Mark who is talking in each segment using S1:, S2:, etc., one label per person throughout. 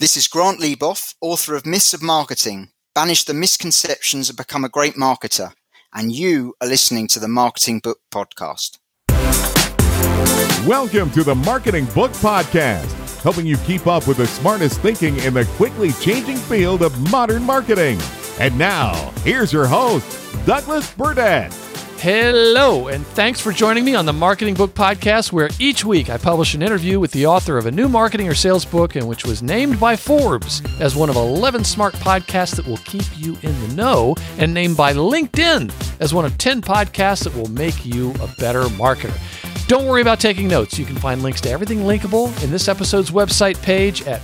S1: This is Grant Lieboff, author of Myths of Marketing, Banish the Misconceptions and Become a Great Marketer. And you are listening to the Marketing Book Podcast.
S2: Welcome to the Marketing Book Podcast, helping you keep up with the smartest thinking in the quickly changing field of modern marketing. And now, here's your host, Douglas Burdett.
S3: Hello, and thanks for joining me on the Marketing Book Podcast, where each week I publish an interview with the author of a new marketing or sales book, and which was named by Forbes as one of 11 smart podcasts that will keep you in the know, and named by LinkedIn as one of 10 podcasts that will make you a better marketer. Don't worry about taking notes. You can find links to everything linkable in this episode's website page at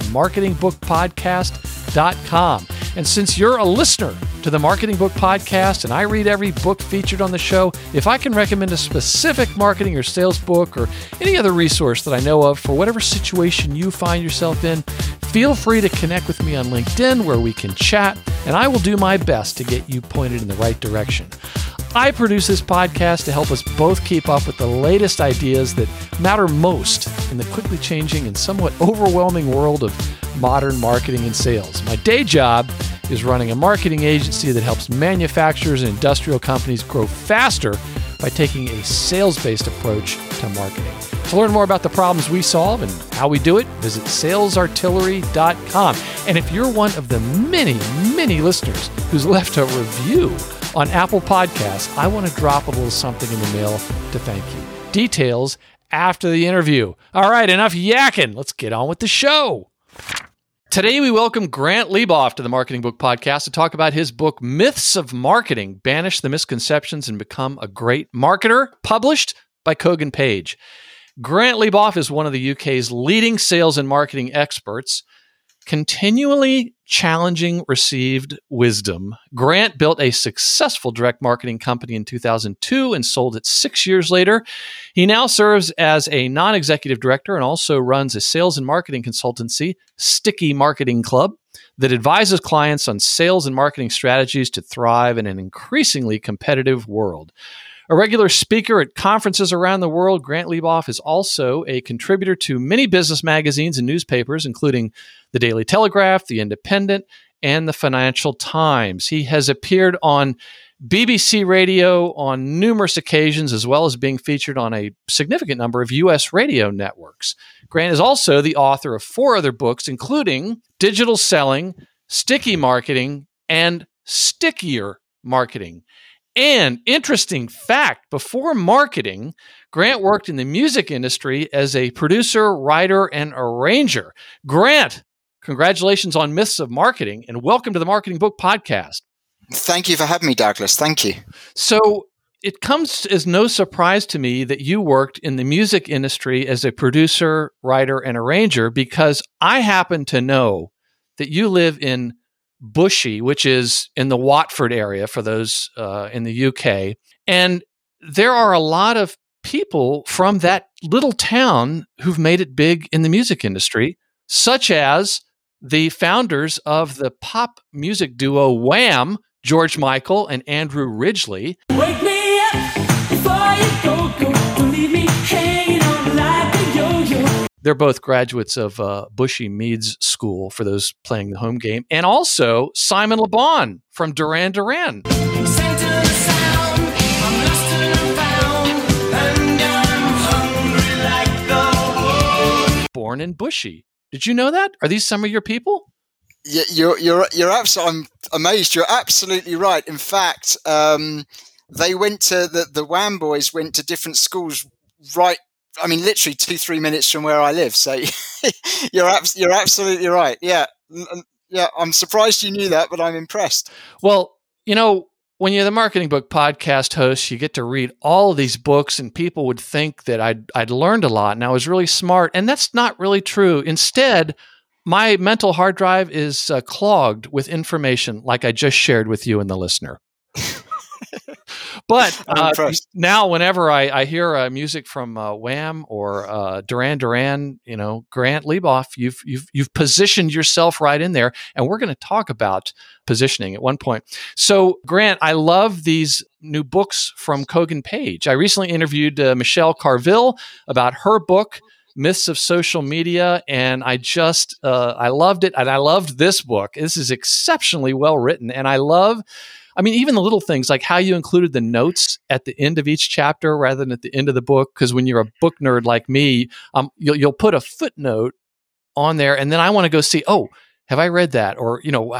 S3: marketingbookpodcast.com. And since you're a listener to the Marketing Book Podcast and I read every book featured on the show, if I can recommend a specific marketing or sales book or any other resource that I know of for whatever situation you find yourself in, feel free to connect with me on LinkedIn where we can chat, and I will do my best to get you pointed in the right direction. I produce this podcast to help us both keep up with the latest ideas that matter most in the quickly changing and somewhat overwhelming world of modern marketing and sales. My day job is running a marketing agency that helps manufacturers and industrial companies grow faster by taking a sales-based approach to marketing. To learn more about the problems we solve and how we do it, visit salesartillery.com. And if you're one of the many, many listeners who's left a review on Apple Podcasts, I want to drop a little something in the mail to thank you. Details after the interview. All right, enough yakking. Let's get on with the show. Today, we welcome Grant Lieboff to the Marketing Book Podcast to talk about his book, Myths of Marketing, Banish the Misconceptions and Become a Great Marketer, published by Kogan Page. Grant Lieboff is one of the UK's leading sales and marketing experts. Continually challenging received wisdom, Grant built a successful direct marketing company in 2002 and sold it 6 years later. He now serves as a non-executive director and also runs a sales and marketing consultancy, Sticky Marketing Club, that advises clients on sales and marketing strategies to thrive in an increasingly competitive world. A regular speaker at conferences around the world, Grant Lieboff is also a contributor to many business magazines and newspapers, including the Daily Telegraph, The Independent, and the Financial Times. He has appeared on BBC Radio on numerous occasions, as well as being featured on a significant number of U.S. radio networks. Grant is also the author of 4 other books, including Digital Selling, Sticky Marketing, and Stickier Marketing. And interesting fact, before marketing, Grant worked in the music industry as a producer, writer, and arranger. Grant, congratulations on Myths of Marketing, and welcome to the Marketing Book Podcast.
S1: Thank you for having me, Douglas. Thank you.
S3: So it comes as no surprise to me that you worked in the music industry as a producer, writer, and arranger, because I happen to know that you live in Bushey, which is in the Watford area for those in the UK. And there are a lot of people from that little town who've made it big in the music industry, such as the founders of the pop music duo Wham, George Michael and Andrew Ridgeley. Wake me up before you go, don't leave me hanging on like a yo-yo. They're both graduates of Bushey Meads School, for those playing the home game. And also Simon Le Bon from Duran Duran. Born in Bushey. Did you know that? Are these some of your people?
S1: Yeah, you're absolutely. I'm amazed. You're absolutely right. In fact, they went to the Wham boys went to different schools. Right. I mean, literally 2-3 minutes from where I live. So you're absolutely right. Yeah. Yeah. I'm surprised you knew that, but I'm impressed.
S3: Well, you know, when you're the Marketing Book Podcast host, you get to read all of these books, and people would think that I'd learned a lot and I was really smart. And that's not really true. Instead, my mental hard drive is clogged with information like I just shared with you and the listener. But now, whenever I hear music from Wham or Duran Duran, you know, Grant Lieboff, you've positioned yourself right in there, and we're going to talk about positioning at one point. So, Grant, I love these new books from Kogan Page. I recently interviewed Michelle Carville about her book, Myths of Social Media, and I just I loved it, and I loved this book. This is exceptionally well written, and even the little things like how you included the notes at the end of each chapter rather than at the end of the book. Because when you're a book nerd like me, you'll put a footnote on there, and then I want to go see, oh, have I read that? Or,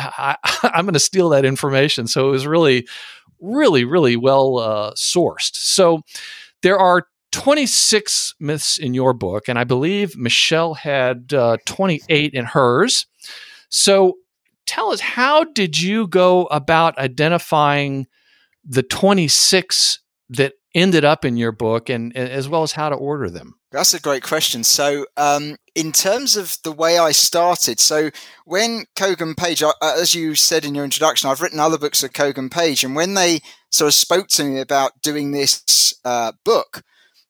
S3: I'm going to steal that information. So it was really, really, really well sourced. So there are 26 myths in your book, and I believe Michelle had 28 in hers. So tell us, how did you go about identifying the 26 that ended up in your book, and as well as how to order them?
S1: That's a great question. So in terms of the way I started, so when Kogan Page, as you said in your introduction, I've written other books of Kogan Page, and when they sort of spoke to me about doing this book,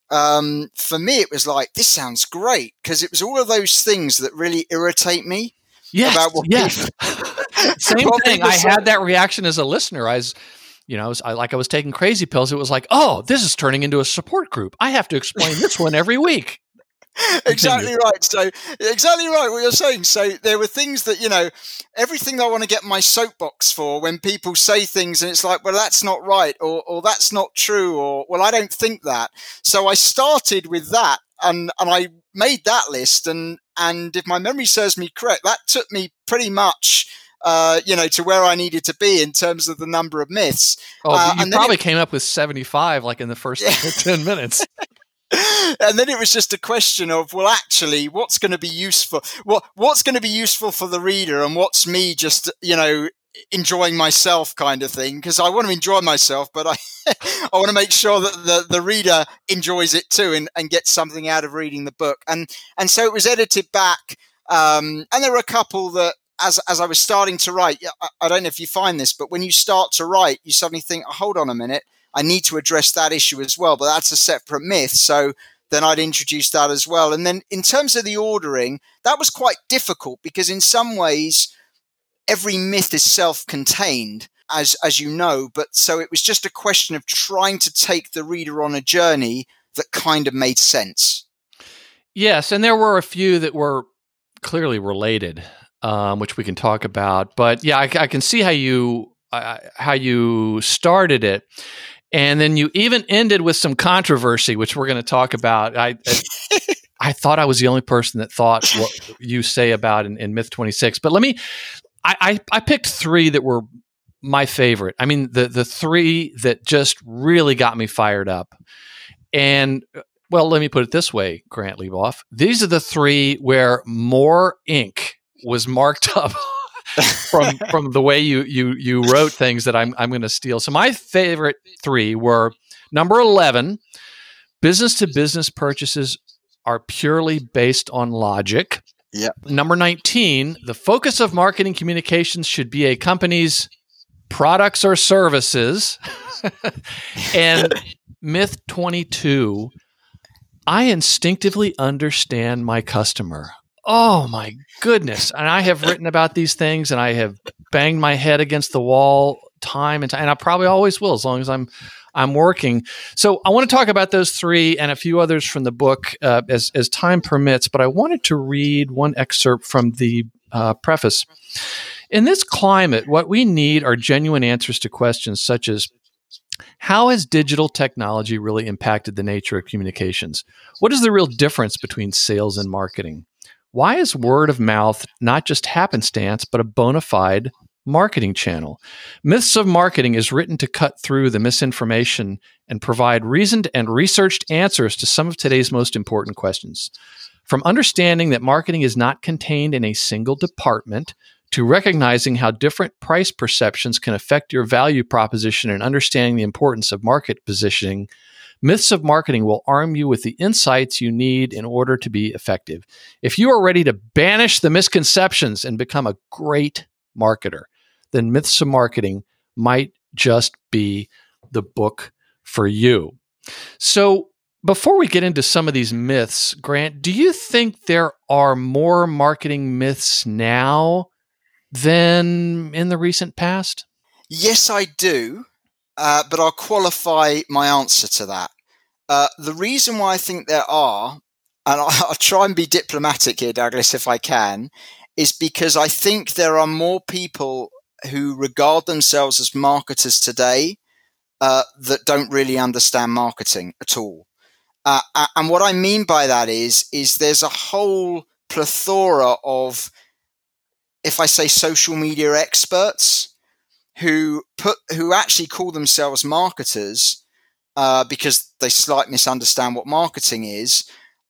S1: for me it was like, this sounds great, because it was all of those things that really irritate me.
S3: Yes,
S1: about what
S3: yes. Same thing. I had that reaction as a listener. I was taking crazy pills. It was like, oh, this is turning into a support group. I have to explain this one every week.
S1: Exactly right. So exactly right what you're saying. So there were things that, everything I want to get my soapbox for when people say things and it's like, well, that's not right, or that's not true, or, well, I don't think that. So I started with that, and I made that list, and if my memory serves me correct, that took me pretty much to where I needed to be in terms of the number of myths.
S3: Oh, you probably came up with 75 like in the first 10 minutes.
S1: And then it was just a question of, well, actually, what's going to be useful? What's going to be useful for the reader, and what's me just, enjoying myself kind of thing? Because I want to enjoy myself, but I want to make sure that the reader enjoys it too, and gets something out of reading the book. And so it was edited back. And there were a couple that, as I was starting to write, I don't know if you find this, but when you start to write, you suddenly think, oh, hold on a minute, I need to address that issue as well, but that's a separate myth. So then I'd introduce that as well. And then in terms of the ordering, that was quite difficult, because in some ways, every myth is self-contained, as you know, but so it was just a question of trying to take the reader on a journey that kind of made sense.
S3: Yes, and there were a few that were clearly related, which we can talk about. But yeah, I can see how you started it. And then you even ended with some controversy, which we're going to talk about. I thought I was the only person that thought what you say about in Myth 26. But I picked three that were my favorite. I mean, the three that just really got me fired up. And, well, let me put it this way, Grant Leboff. These are the three where more ink was marked up from the way you wrote things that I'm going to steal. So my favorite three were: number 11, business-to-business purchases are purely based on logic.
S1: Yep.
S3: Number 19, the focus of marketing communications should be a company's products or services. And myth 22, I instinctively understand my customer. Oh my goodness. And I have written about these things, and I have banged my head against the wall time and time, and I probably always will as long as I'm working. So I want to talk about those three and a few others from the book as time permits, but I wanted to read one excerpt from the preface. In this climate, what we need are genuine answers to questions such as, how has digital technology really impacted the nature of communications? What is the real difference between sales and marketing? Why is word of mouth not just happenstance, but a bona fide marketing channel? Myths of Marketing is written to cut through the misinformation and provide reasoned and researched answers to some of today's most important questions. From understanding that marketing is not contained in a single department, to recognizing how different price perceptions can affect your value proposition and understanding the importance of market positioning, Myths of Marketing will arm you with the insights you need in order to be effective. If you are ready to banish the misconceptions and become a great marketer, then Myths of Marketing might just be the book for you. So before we get into some of these myths, Grant, do you think there are more marketing myths now than in the recent past?
S1: Yes, I do, but I'll qualify my answer to that. The reason why I think there are and I'll try and be diplomatic here, Douglas, if I can, is because I think there are more people who regard themselves as marketers today that don't really understand marketing at all. And what I mean by that is there's a whole plethora of, if I say social media experts, who actually call themselves marketers because they slightly misunderstand what marketing is,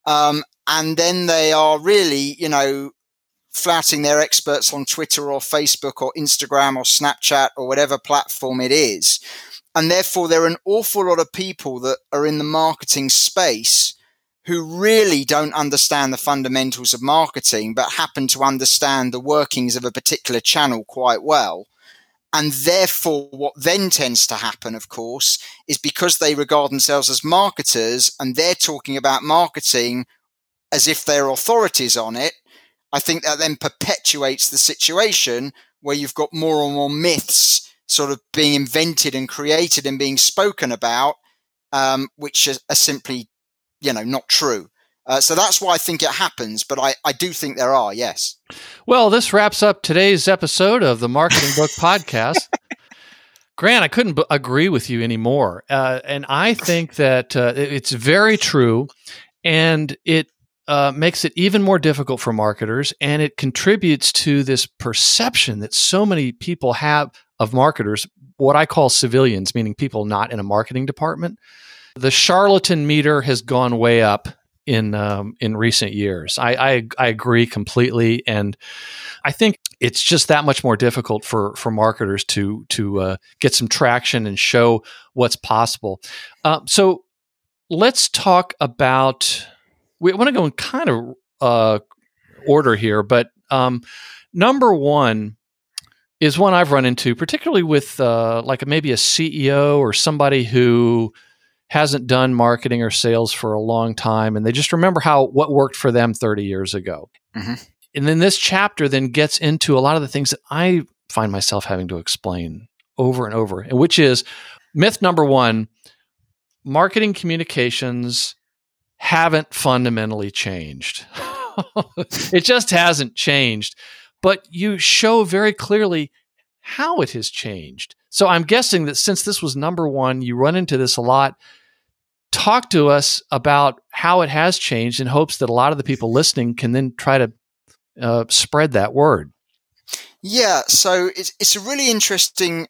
S1: and then they are really, flouting their experts on Twitter or Facebook or Instagram or Snapchat or whatever platform it is. And therefore, there are an awful lot of people that are in the marketing space who really don't understand the fundamentals of marketing, but happen to understand the workings of a particular channel quite well. And therefore, what then tends to happen, of course, is because they regard themselves as marketers and they're talking about marketing as if they're authorities on it, I think that then perpetuates the situation where you've got more and more myths sort of being invented and created and being spoken about, which are simply, not true. So that's why I think it happens, but I do think there are, yes.
S3: Well, this wraps up today's episode of the Marketing Book Podcast. Grant, I couldn't agree with you anymore. And I think that it's very true, and it makes it even more difficult for marketers, and it contributes to this perception that so many people have of marketers, what I call civilians, meaning people not in a marketing department. The charlatan meter has gone way up in recent years. I agree completely, and I think it's just that much more difficult for marketers to get some traction and show what's possible. So let's talk about. We want to go in kind of order here, but number one is one I've run into, particularly with maybe a CEO or somebody who hasn't done marketing or sales for a long time, and they just remember what worked for them 30 years ago. Mm-hmm. And then this chapter then gets into a lot of the things that I find myself having to explain over and over, and which is myth number one: marketing communications haven't fundamentally changed. It just hasn't changed. But you show very clearly how it has changed. So I'm guessing that since this was number one, you run into this a lot. Talk to us about how it has changed in hopes that a lot of the people listening can then try to spread that word.
S1: Yeah, so it's a really interesting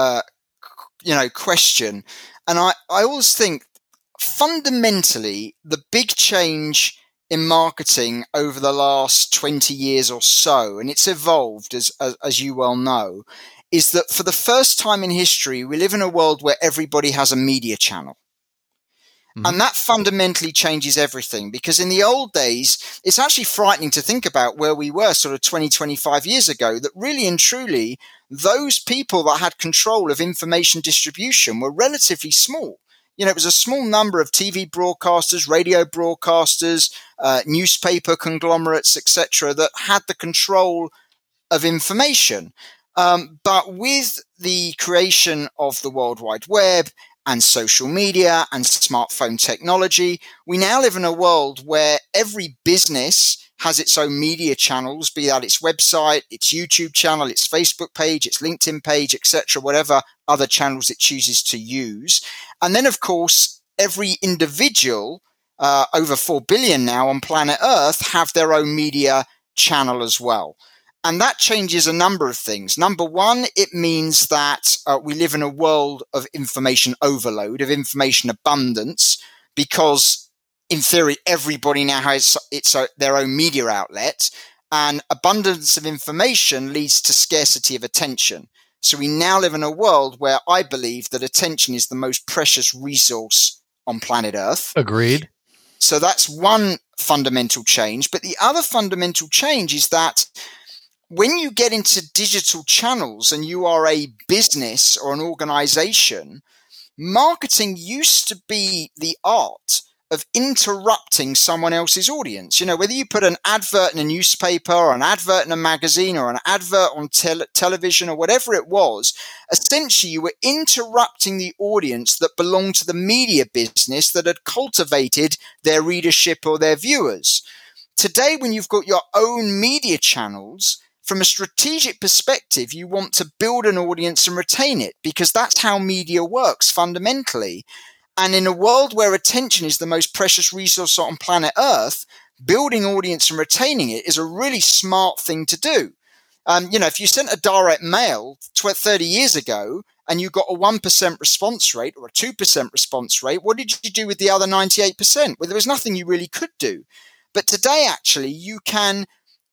S1: question. And I always think fundamentally, the big change in marketing over the last 20 years or so, and it's evolved as you well know, is that for the first time in history, we live in a world where everybody has a media channel. Mm-hmm. And that fundamentally changes everything, because in the old days, it's actually frightening to think about where we were sort of 20, 25 years ago, that really and truly, those people that had control of information distribution were relatively small. It was a small number of TV broadcasters, radio broadcasters, newspaper conglomerates, etc., that had the control of information. But with the creation of the World Wide Web and social media and smartphone technology, we now live in a world where every business has its own media channels, be that its website, its YouTube channel, its Facebook page, its LinkedIn page, etc., whatever other channels it chooses to use. And then, of course, every individual, over 4 billion now on planet Earth, have their own media channel as well. And that changes a number of things. Number one, it means that we live in a world of information overload, of information abundance, because in theory, everybody now has their own media outlet, and abundance of information leads to scarcity of attention. So we now live in a world where I believe that attention is the most precious resource on planet Earth.
S3: Agreed.
S1: So that's one fundamental change. But the other fundamental change is that when you get into digital channels and you are a business or an organization, marketing used to be the art of interrupting someone else's audience. Whether you put an advert in a newspaper or an advert in a magazine or an advert on television or whatever it was, essentially you were interrupting the audience that belonged to the media business that had cultivated their readership or their viewers. Today, when you've got your own media channels, from a strategic perspective, you want to build an audience and retain it, because that's how media works fundamentally. And in a world where attention is the most precious resource on planet Earth, building audience and retaining it is a really smart thing to do. If you sent a direct mail 30 years ago and you got a 1% response rate or a 2% response rate, what did you do with the other 98%? Well, there was nothing you really could do. But today, actually, you can,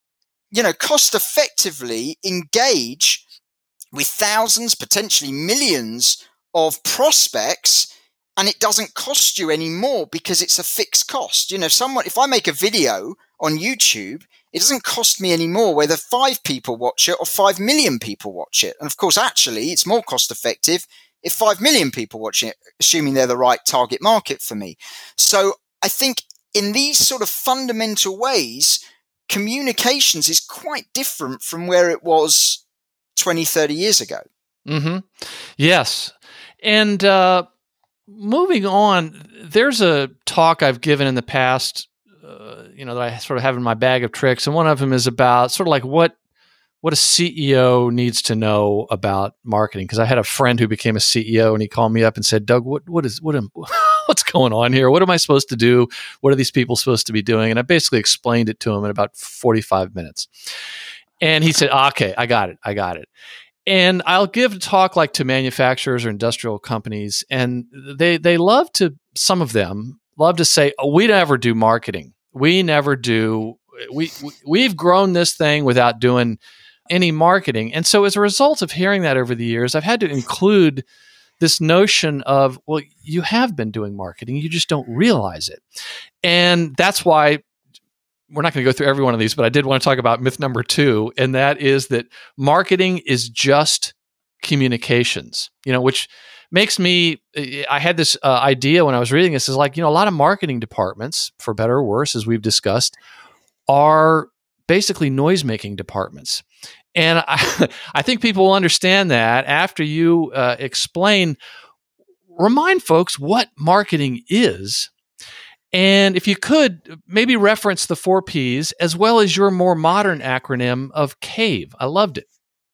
S1: cost effectively engage with thousands, potentially millions of prospects, and it doesn't cost you any more because it's a fixed cost. If I make a video on YouTube, it doesn't cost me any more whether 5 people watch it or 5 million people watch it. And of course, actually, it's more cost effective if 5 million people watch it, assuming they're the right target market for me. So I think in these sort of fundamental ways, communications is quite different from where it was 20, 30 years ago.
S3: Mm-hmm. Yes. And moving on, there's a talk I've given in the past, that I sort of have in my bag of tricks. And one of them is about sort of like what a CEO needs to know about marketing. Because I had a friend who became a CEO and he called me up and said, Doug, what's going on here? What am I supposed to do? What are these people supposed to be doing? And I basically explained it to him in about 45 minutes. And he said, okay, I got it. And I'll give a talk like to manufacturers or industrial companies, and they love to, some of them love to say, oh, we never do marketing. We never do. We've grown this thing without doing any marketing. And so as a result of hearing that over the years, I've had to include this notion of, well, you have been doing marketing, you just don't realize it. And that's why we're not going to go through every one of these, but I did want to talk about myth number 2, and that is that marketing is just communications, which makes me, I had this idea when I was reading this, is like, a lot of marketing departments, for better or worse, as we've discussed, are basically noise-making departments. And I think people will understand that after you remind folks what marketing is. And if you could, maybe reference the 4 Ps as well as your more modern acronym of CAVE. I loved it.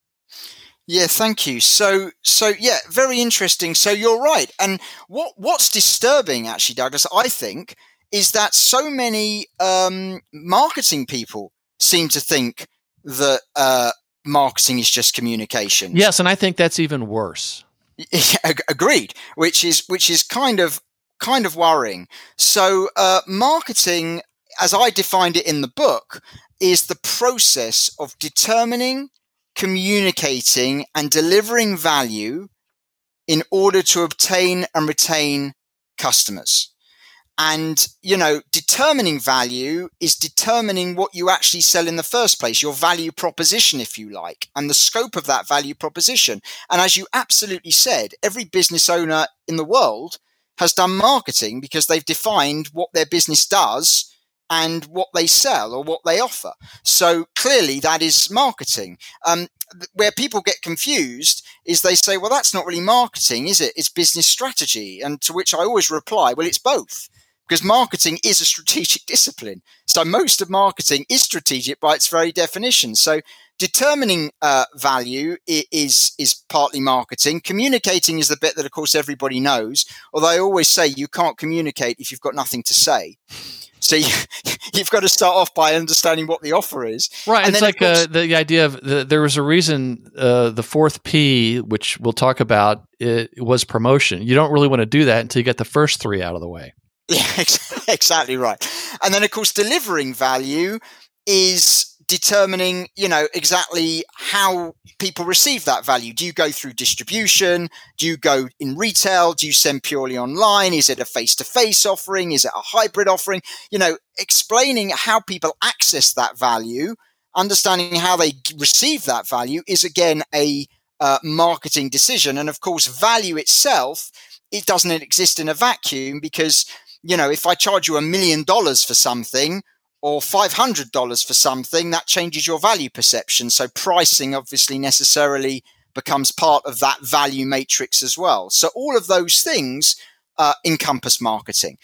S1: Yeah, thank you. So yeah, very interesting. So you're right. And what's disturbing, actually, Douglas, I think, is that so many marketing people seem to think that marketing is just communication.
S3: Yes, and I think that's even worse.
S1: Agreed. Which is kind of worrying. So marketing, as I defined it in the book, is the process of determining, communicating, and delivering value in order to obtain and retain customers. And, determining value is determining what you actually sell in the first place, your value proposition, if you like, and the scope of that value proposition. And as you absolutely said, every business owner in the world has done marketing because they've defined what their business does and what they sell or what they offer. So clearly that is marketing. Where people get confused is they say, well, that's not really marketing, is it? It's business strategy. And to which I always reply, well, it's both. Because marketing is a strategic discipline. So most of marketing is strategic by its very definition. So determining value is partly marketing. Communicating is the bit that, of course, everybody knows. Although I always say you can't communicate if you've got nothing to say. So you've got to start off by understanding what the offer is.
S3: Right.
S1: And
S3: it's like the idea of there was a reason the 4th P, which we'll talk about, it was promotion. You don't really want to do that until you get the first 3 out of the way.
S1: Yeah, exactly right. And then, of course, delivering value is determining, exactly how people receive that value. Do you go through distribution? Do you go in retail? Do you send purely online? Is it a face-to-face offering? Is it a hybrid offering? Explaining how people access that value, understanding how they receive that value is, again, a marketing decision. And, of course, value itself, it doesn't exist in a vacuum because if I charge you $1 million for something or $500 for something, that changes your value perception. So pricing obviously necessarily becomes part of that value matrix as well. So all of those things encompass marketing,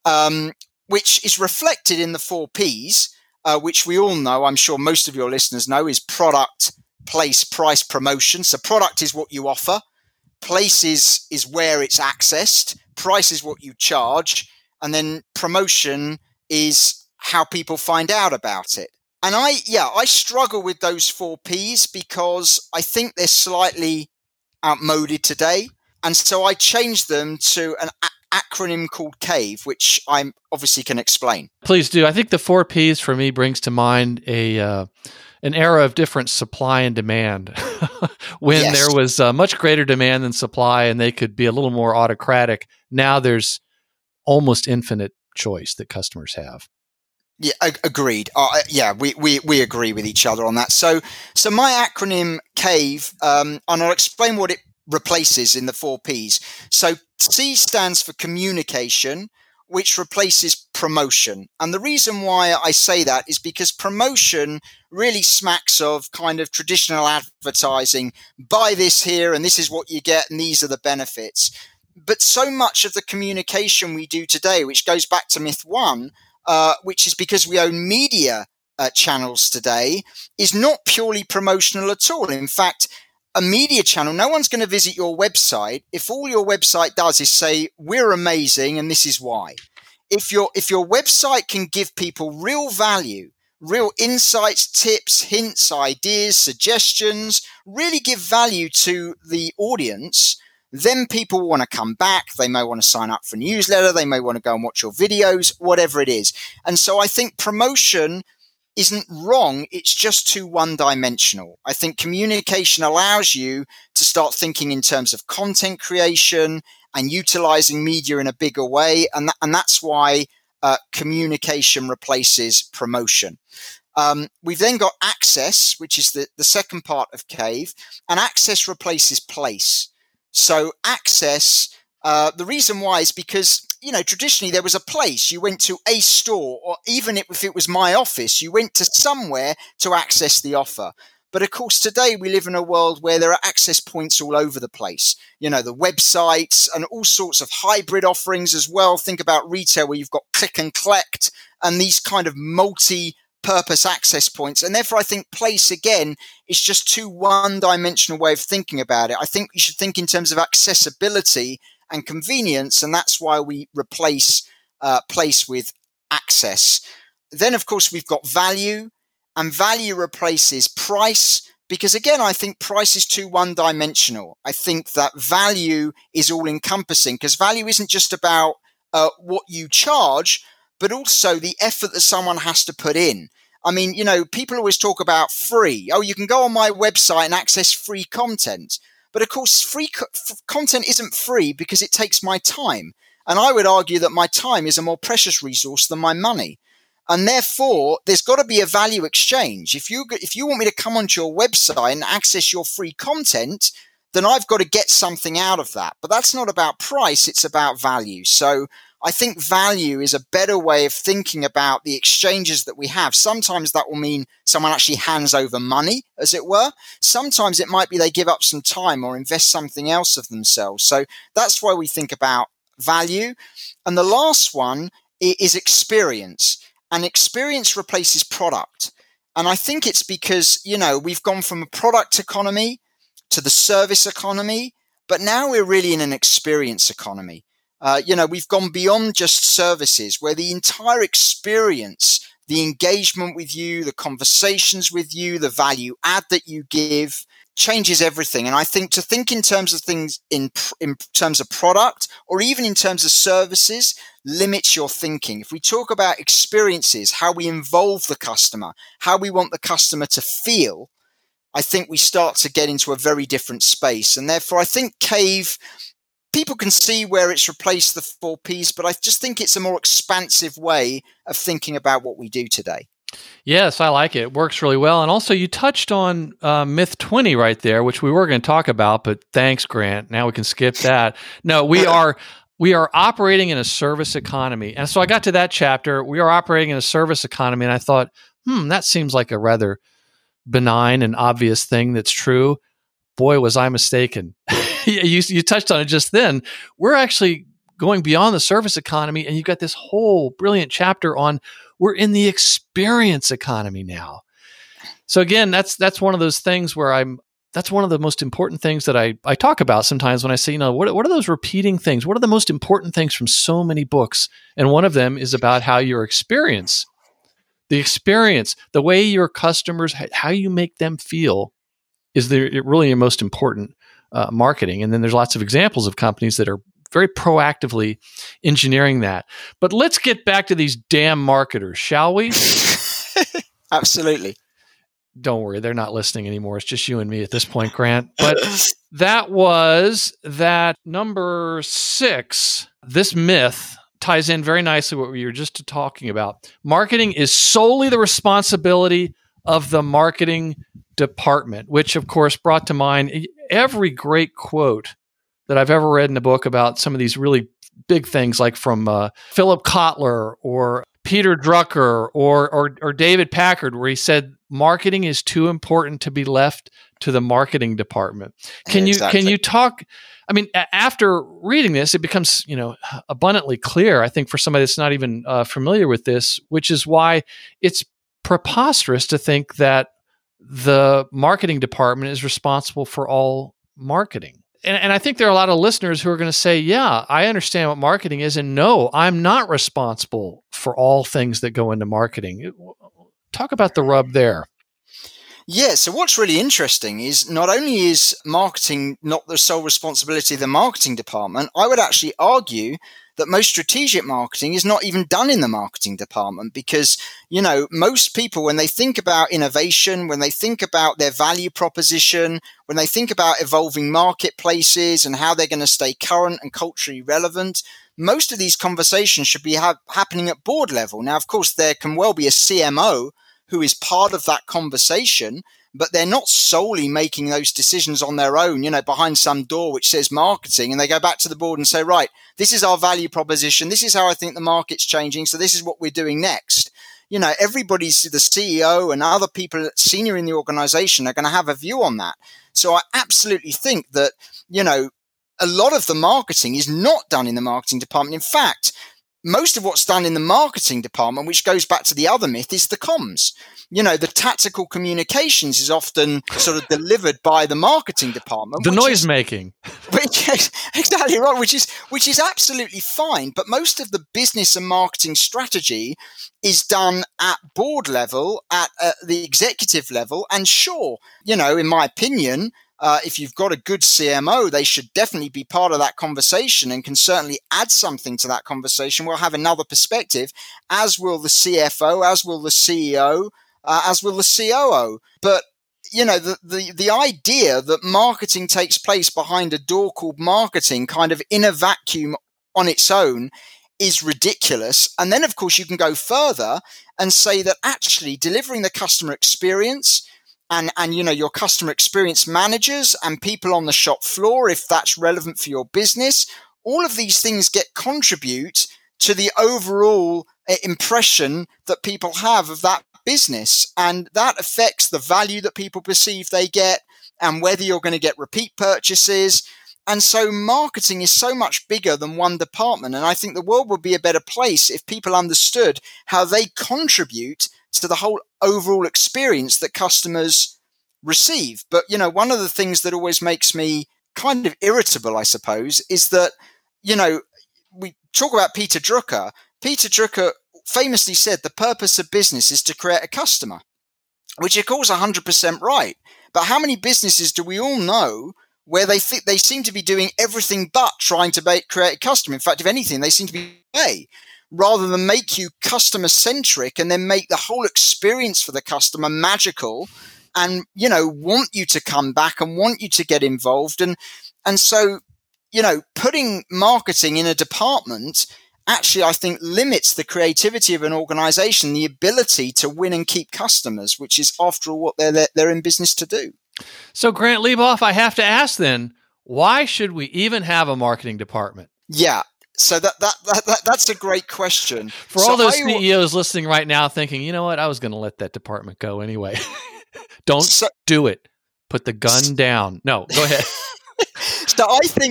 S1: which is reflected in the 4 Ps, which we all know, I'm sure most of your listeners know, is product, place, price, promotion. So product is what you offer. Place is where it's accessed. Price is what you charge. And then promotion is how people find out about it. And I struggle with those 4 Ps because I think they're slightly outmoded today. And so I changed them to an acronym called CAVE, which I obviously can explain.
S3: Please do. I think the 4 Ps for me brings to mind an era of different supply and demand when there was much greater demand than supply and they could be a little more autocratic. Now there's almost infinite choice that customers have.
S1: Yeah, agreed. We agree with each other on that. So my acronym CAVE, and I'll explain what it replaces in the 4 Ps. So C stands for communication, which replaces promotion. And the reason why I say that is because promotion really smacks of kind of traditional advertising. Buy this here and this is what you get and these are the benefits. But so much of the communication we do today, which goes back to myth 1, which is because we own media channels today, is not purely promotional at all. In fact, a media channel, no one's going to visit your website if all your website does is say, we're amazing and this is why. If your website can give people real value, real insights, tips, hints, ideas, suggestions, really give value to the audience, then people want to come back. They may want to sign up for a newsletter. They may want to go and watch your videos, whatever it is. And so I think promotion isn't wrong. It's just too one-dimensional. I think communication allows you to start thinking in terms of content creation and utilizing media in a bigger way. And that's why communication replaces promotion. We've then got access, which is the second part of CAVE, and access replaces place. So access, the reason why is because, traditionally there was a place. You went to a store, or even if it was my office, you went to somewhere to access the offer. But of course, today we live in a world where there are access points all over the place. The websites and all sorts of hybrid offerings as well. Think about retail where you've got click and collect and these kind of multi-purpose access points. And therefore, I think place, again, is just too one-dimensional way of thinking about it. I think you should think in terms of accessibility and convenience, and that's why we replace place with access. Then, of course, we've got value, and value replaces price, because, again, I think price is too one-dimensional. I think that value is all-encompassing, because value isn't just about what you charge, but also the effort that someone has to put in. I mean, people always talk about free. Oh, you can go on my website and access free content. But of course, free content isn't free because it takes my time. And I would argue that my time is a more precious resource than my money. And therefore, there's got to be a value exchange. If you want me to come onto your website and access your free content, then I've got to get something out of that. But that's not about price, it's about value. So I think value is a better way of thinking about the exchanges that we have. Sometimes that will mean someone actually hands over money, as it were. Sometimes it might be they give up some time or invest something else of themselves. So that's why we think about value. And the last one is experience. And experience replaces product. And I think it's because, we've gone from a product economy to the service economy, but now we're really in an experience economy. We've gone beyond just services, where the entire experience, the engagement with you, the conversations with you, the value add that you give changes everything. And I think to think in terms of things in terms of product or even in terms of services limits your thinking. If we talk about experiences, how we involve the customer, how we want the customer to feel, I think we start to get into a very different space. And therefore, I think CAVE, people can see where it's replaced the 4 Ps, but I just think it's a more expansive way of thinking about what we do today.
S3: Yes, I like it. It works really well. And also, you touched on myth 20 right there, which we were going to talk about, but thanks, Grant. Now we can skip that. No, we are we are operating in a service economy. And so I got to that chapter. We are operating in a service economy. And I thought, that seems like a rather benign and obvious thing that's true. Boy, was I mistaken. You touched on it just then. We're actually going beyond the service economy. And you've got this whole brilliant chapter on we're in the experience economy now. So again, that's one of those things where that's one of the most important things that I talk about sometimes when I say, what are those repeating things? What are the most important things from so many books? And one of them is about how the experience, the way your customers, how you make them feel is really your most important marketing. And then there's lots of examples of companies that are very proactively engineering that. But let's get back to these damn marketers, shall we?
S1: Absolutely.
S3: Don't worry, they're not listening anymore. It's just you and me at this point, Grant. But that was that number 6. This myth ties in very nicely with what we were just talking about. Marketing is solely the responsibility of the marketing department, which of course brought to mind every great quote that I've ever read in a book about some of these really big things, like from Philip Kotler or Peter Drucker or David Packard, where he said marketing is too important to be left to the marketing department. Can you talk? I mean, after reading this, it becomes abundantly clear, I think, for somebody that's not even familiar with this, which is why it's preposterous to think that the marketing department is responsible for all marketing. And I think there are a lot of listeners who are going to say, yeah, I understand what marketing is. And no, I'm not responsible for all things that go into marketing. Talk about the rub there.
S1: Yeah, so what's really interesting is not only is marketing not the sole responsibility of the marketing department, I would actually argue that most strategic marketing is not even done in the marketing department because, most people, when they think about innovation, when they think about their value proposition, when they think about evolving marketplaces and how they're going to stay current and culturally relevant, most of these conversations should be happening at board level. Now, of course, there can well be a CMO who is part of that conversation, but they're not solely making those decisions on their own, behind some door which says marketing, and they go back to the board and say, right, this is our value proposition. This is how I think the market's changing. So this is what we're doing next. Everybody's the CEO and other people senior in the organization are going to have a view on that. So I absolutely think that, a lot of the marketing is not done in the marketing department. In fact, most of what's done in the marketing department, which goes back to the other myth, is the comms. The tactical communications is often sort of delivered by the marketing department.
S3: The noise making.
S1: Exactly right, which is absolutely fine. But most of the business and marketing strategy is done at board level, at the executive level. And sure, in my opinion, if you've got a good CMO, they should definitely be part of that conversation and can certainly add something to that conversation. We'll have another perspective, as will the CFO, as will the CEO, as will the COO. But, the idea that marketing takes place behind a door called marketing kind of in a vacuum on its own is ridiculous. And then, of course, you can go further and say that actually delivering the customer experience and your customer experience managers and people on the shop floor, if that's relevant for your business, all of these things contribute to the overall impression that people have of that business. And that affects the value that people perceive they get and whether you're going to get repeat purchases. And so marketing is so much bigger than one department. And I think the world would be a better place if people understood how they contribute to the whole overall experience that customers receive. But, one of the things that always makes me kind of irritable, I suppose, is that, we talk about Peter Drucker. Peter Drucker famously said the purpose of business is to create a customer, which of course 100% right. But how many businesses do we all know where they think they seem to be doing everything but trying to create a customer? In fact, if anything, they seem to be rather than make you customer centric and then make the whole experience for the customer magical and, want you to come back and want you to get involved. And so, putting marketing in a department actually, I think, limits the creativity of an organization, the ability to win and keep customers, which is, after all, what they're in business to do.
S3: So, Grant Lieboff, I have to ask then, why should we even have a marketing department?
S1: Yeah. So that's a great question.
S3: For all those CEOs listening right now thinking, you know what, I was going to let that department go anyway. Don't do it. Put the gun down. No, go ahead.
S1: So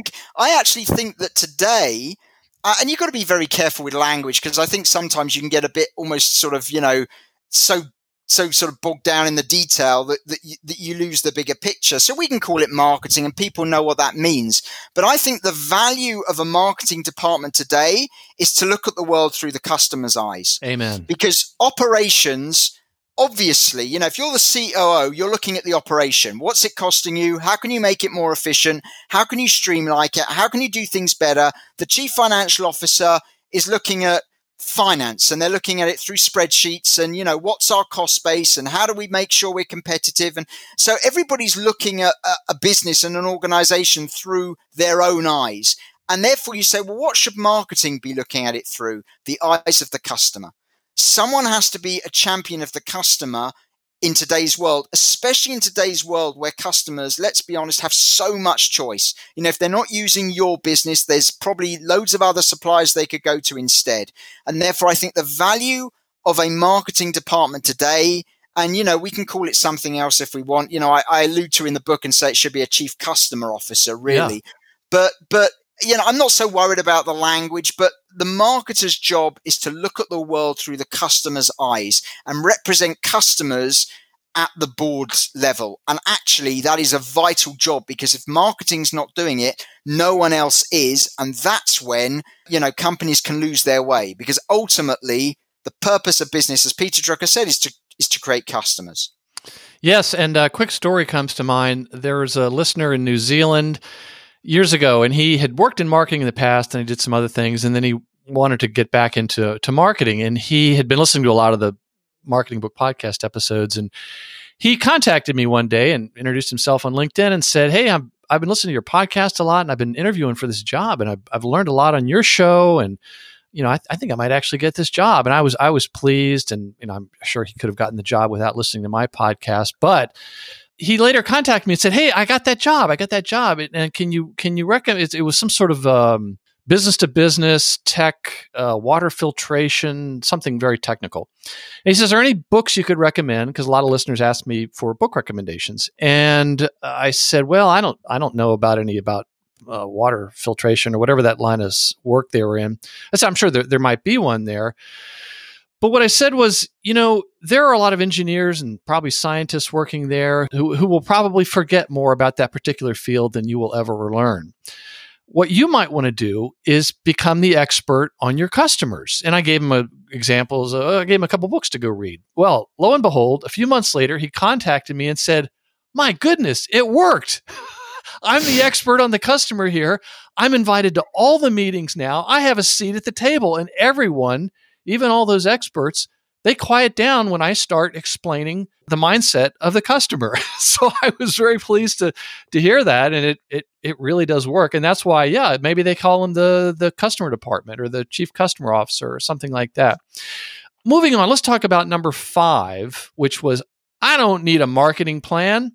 S1: I actually think that today, and you've got to be very careful with language, because I think sometimes you can get a bit almost sort of, so sort of bogged down in the detail that you lose the bigger picture. So we can call it marketing and people know what that means. But I think the value of a marketing department today is to look at the world through the customer's eyes.
S3: Amen.
S1: Because operations, obviously, if you're the COO, you're looking at the operation. What's it costing you? How can you make it more efficient? How can you streamline it? How can you do things better? The chief financial officer is looking at finance, and they're looking at it through spreadsheets and, what's our cost base and how do we make sure we're competitive? And so everybody's looking at a business and an organization through their own eyes. And therefore you say, well, what should marketing be looking at it through? The eyes of the customer. Someone has to be a champion of the customer in today's world, especially in today's world where customers, let's be honest, have so much choice. If they're not using your business, there's probably loads of other suppliers they could go to instead. And therefore, I think the value of a marketing department today, and, we can call it something else if we want. I allude to in the book and say it should be a chief customer officer, really. Yeah. But I'm not so worried about the language, but the marketer's job is to look at the world through the customer's eyes and represent customers at the board level. And actually, that is a vital job, because if marketing's not doing it, no one else is. And that's when, companies can lose their way, because ultimately the purpose of business, as Peter Drucker said, is to create customers.
S3: Yes. And a quick story comes to mind. There was a listener in New Zealand years ago, and he had worked in marketing in the past, and he did some other things, and then he wanted to get back into marketing, and he had been listening to a lot of the Marketing Book Podcast episodes, and he contacted me one day and introduced himself on LinkedIn and said, hey, I've been listening to your podcast a lot, and I've been interviewing for this job, and I've learned a lot on your show, and I think I might actually get this job. And I was pleased, and I'm sure he could have gotten the job without listening to my podcast, but he later contacted me and said, hey, I got that job. And can you recommend, it was some sort of business to business tech, water filtration, something very technical. And he says, are there any books you could recommend? Because a lot of listeners ask me for book recommendations. And I said, well, I don't know about any about water filtration or whatever that line of work they were in. I said, I'm sure there might be one there. But what I said was, there are a lot of engineers and probably scientists working there who will probably forget more about that particular field than you will ever learn. What you might want to do is become the expert on your customers. And I gave him examples. I gave him a couple books to go read. Well, lo and behold, a few months later, he contacted me and said, my goodness, it worked. I'm the expert on the customer here. I'm invited to all the meetings now. I have a seat at the table, and everyone, even all those experts, they quiet down when I start explaining the mindset of the customer. So I was very pleased to hear that, and it really does work. And that's why, maybe they call him the customer department or the chief customer officer or something like that. Moving on, let's talk about number 5, which was, I don't need a marketing plan.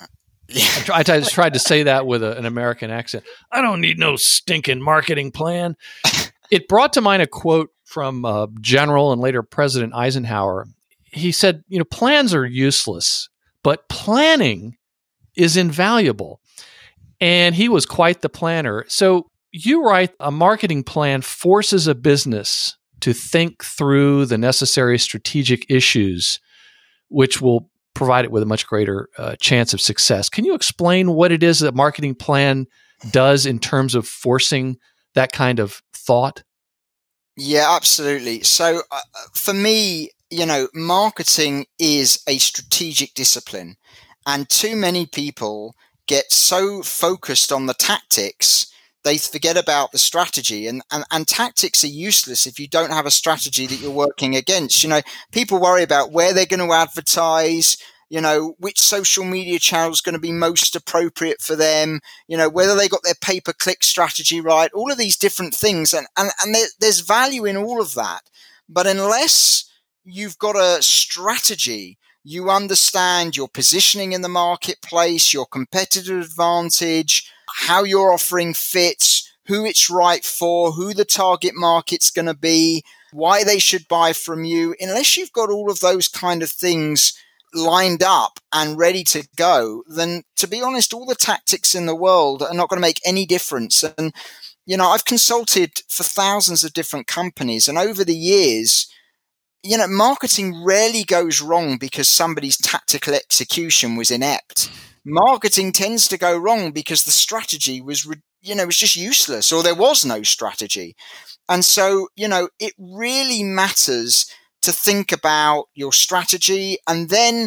S3: I just tried to say that with an American accent. I don't need no stinking marketing plan. It brought to mind a quote from General and later President Eisenhower. He said, plans are useless, but planning is invaluable. And he was quite the planner. So you write, a marketing plan forces a business to think through the necessary strategic issues, which will provide it with a much greater chance of success. Can you explain what it is that a marketing plan does in terms of forcing that kind of thought?
S1: Yeah, absolutely. So for me, marketing is a strategic discipline, and too many people get so focused on the tactics, they forget about the strategy, and tactics are useless if you don't have a strategy that you're working against. People worry about where they're going to advertise, which social media channel is going to be most appropriate for them, whether they got their pay-per-click strategy right, all of these different things. And there's value in all of that. But unless you've got a strategy, you understand your positioning in the marketplace, your competitive advantage, how your offering fits, who it's right for, who the target market's going to be, why they should buy from you, unless you've got all of those kind of things lined up and ready to go, then to be honest, all the tactics in the world are not going to make any difference. And, I've consulted for thousands of different companies, and over the years, marketing rarely goes wrong because somebody's tactical execution was inept. Marketing tends to go wrong because the strategy was just useless, or there was no strategy. And so, it really matters to think about your strategy. And then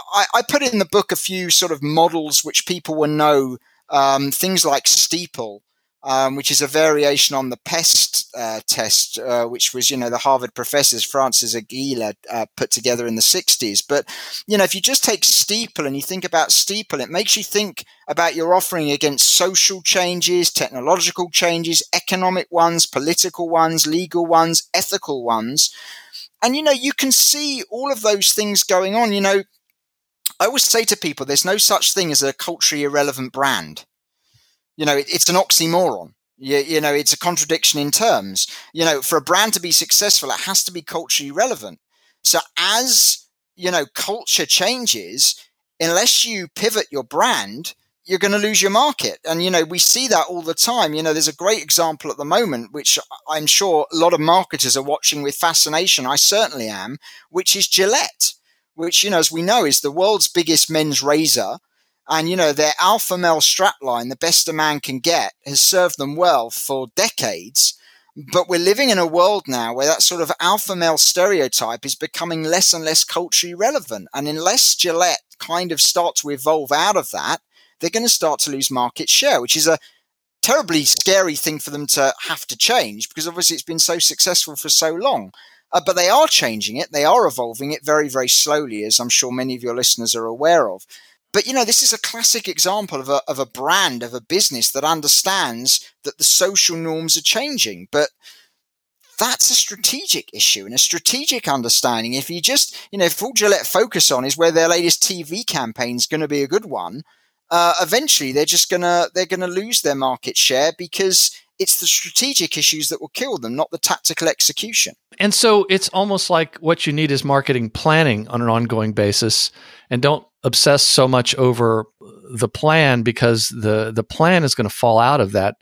S1: I put in the book a few sort of models which people will know, things like Steeple, which is a variation on the PEST test, which was, the Harvard professors Francis Aguilera put together in the 60s. But, if you just take Steeple and you think about Steeple, it makes you think about your offering against social changes, technological changes, economic ones, political ones, legal ones, ethical ones. And, you can see all of those things going on. I always say to people, there's no such thing as a culturally irrelevant brand. It's an oxymoron. It's a contradiction in terms. For a brand to be successful, it has to be culturally relevant. So as, culture changes, unless you pivot your brand, you're going to lose your market. And, we see that all the time. There's a great example at the moment, which I'm sure a lot of marketers are watching with fascination. I certainly am, which is Gillette, which, as we know, is the world's biggest men's razor. And, their alpha male strapline, the best a man can get, has served them well for decades. But we're living in a world now where that sort of alpha male stereotype is becoming less and less culturally relevant. And unless Gillette kind of start to evolve out of that, they're going to start to lose market share, which is a terribly scary thing for them to have to change, because obviously it's been so successful for so long. But they are changing it. They are evolving it very, very slowly, as I'm sure many of your listeners are aware of. But, this is a classic example of a brand, of a business that understands that the social norms are changing. But that's a strategic issue and a strategic understanding. If you just, if all Gillette focus on is where their latest TV campaign is going to be a good one, eventually they're going to lose their market share, because it's the strategic issues that will kill them, not the tactical execution.
S3: And so it's almost like what you need is marketing planning on an ongoing basis, and don't obsess so much over the plan, because the plan is going to fall out of that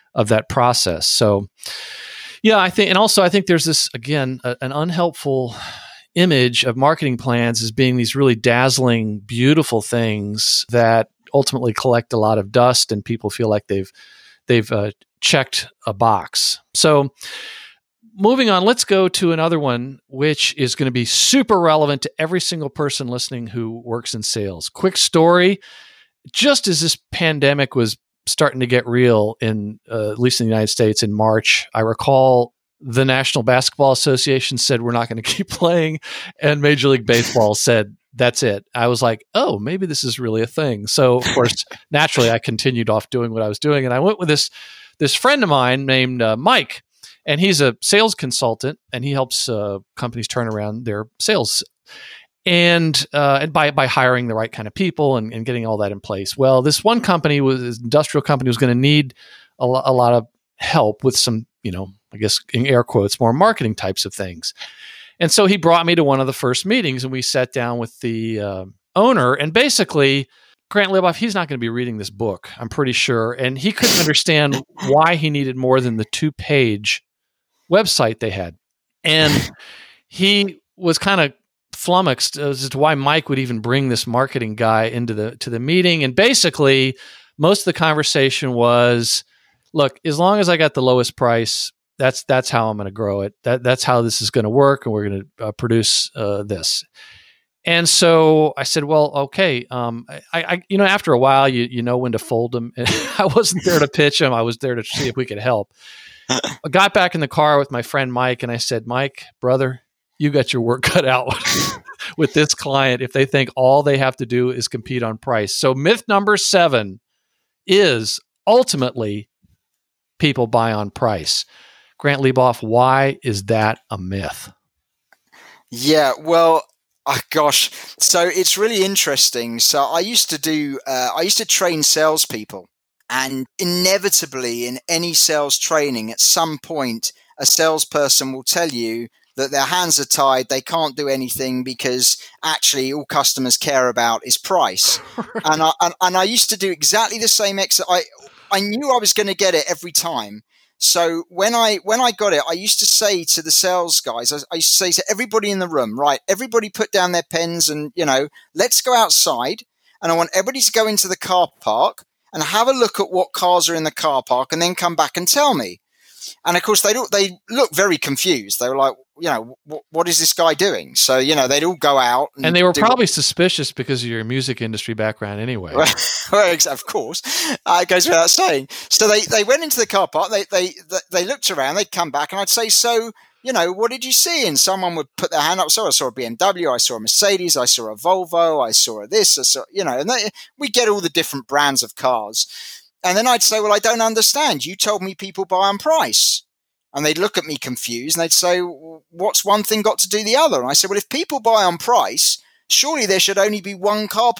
S3: process. So yeah, I think there's this, again, an unhelpful image of marketing plans as being these really dazzling, beautiful things that ultimately collect a lot of dust, and people feel like they've checked a box. So moving on, let's go to another one, which is going to be super relevant to every single person listening who works in sales. Quick story. Just as this pandemic was starting to get real at least in the United States in March, I recall the National Basketball Association said, we're not going to keep playing. And Major League Baseball said, that's it. I was like, oh, maybe this is really a thing. So of course, naturally, I continued off doing what I was doing. And I went with this friend of mine named Mike, and he's a sales consultant, and he helps companies turn around their sales, and by hiring the right kind of people and getting all that in place. Well, this one company this industrial company was going to need a lot of help with some, I guess in air quotes, more marketing types of things. And so he brought me to one of the first meetings, and we sat down with the owner, and basically Grant Liboff, he's not going to be reading this book, I'm pretty sure. And he couldn't understand why he needed more than the 2-page website they had. And he was kind of flummoxed as to why Mike would even bring this marketing guy into the meeting. And basically, most of the conversation was, look, as long as I got the lowest price, that's how I'm going to grow it. That's how this is going to work, and we're going to produce this. And so I said, well, okay. I after a while, you know when to fold them. I wasn't there to pitch them. I was there to see if we could help. I got back in the car with my friend Mike, and I said, Mike, brother, you got your work cut out with this client if they think all they have to do is compete on price. So myth number 7 is ultimately people buy on price. Grant Liboff, why is that a myth?
S1: Yeah, well, gosh. So it's really interesting. So I used to train salespeople. And inevitably in any sales training, at some point, a salesperson will tell you that their hands are tied. They can't do anything because actually all customers care about is price. And I used to do exactly the same exercise. I knew I was going to get it every time. So when I got it, I used to say to the sales guys, I used to say to everybody in the room, right, everybody put down their pens and, let's go outside. And I want everybody to go into the car park and have a look at what cars are in the car park and then come back and tell me. And of course, they look very confused. They were like, what is this guy doing? So, they'd all go out.
S3: And they were probably suspicious because of your music industry background anyway.
S1: Well, of course. It goes without saying. So they went into the car park. They looked around. They'd come back. And I'd say, so, what did you see? And someone would put their hand up. So I saw a BMW. I saw a Mercedes. I saw a Volvo. I saw this. I saw, and we get all the different brands of cars. And then I'd say, well, I don't understand. You told me people buy on price. And they'd look at me confused and they'd say, what's one thing got to do the other? And I said, well, if people buy on price, surely there should only be one car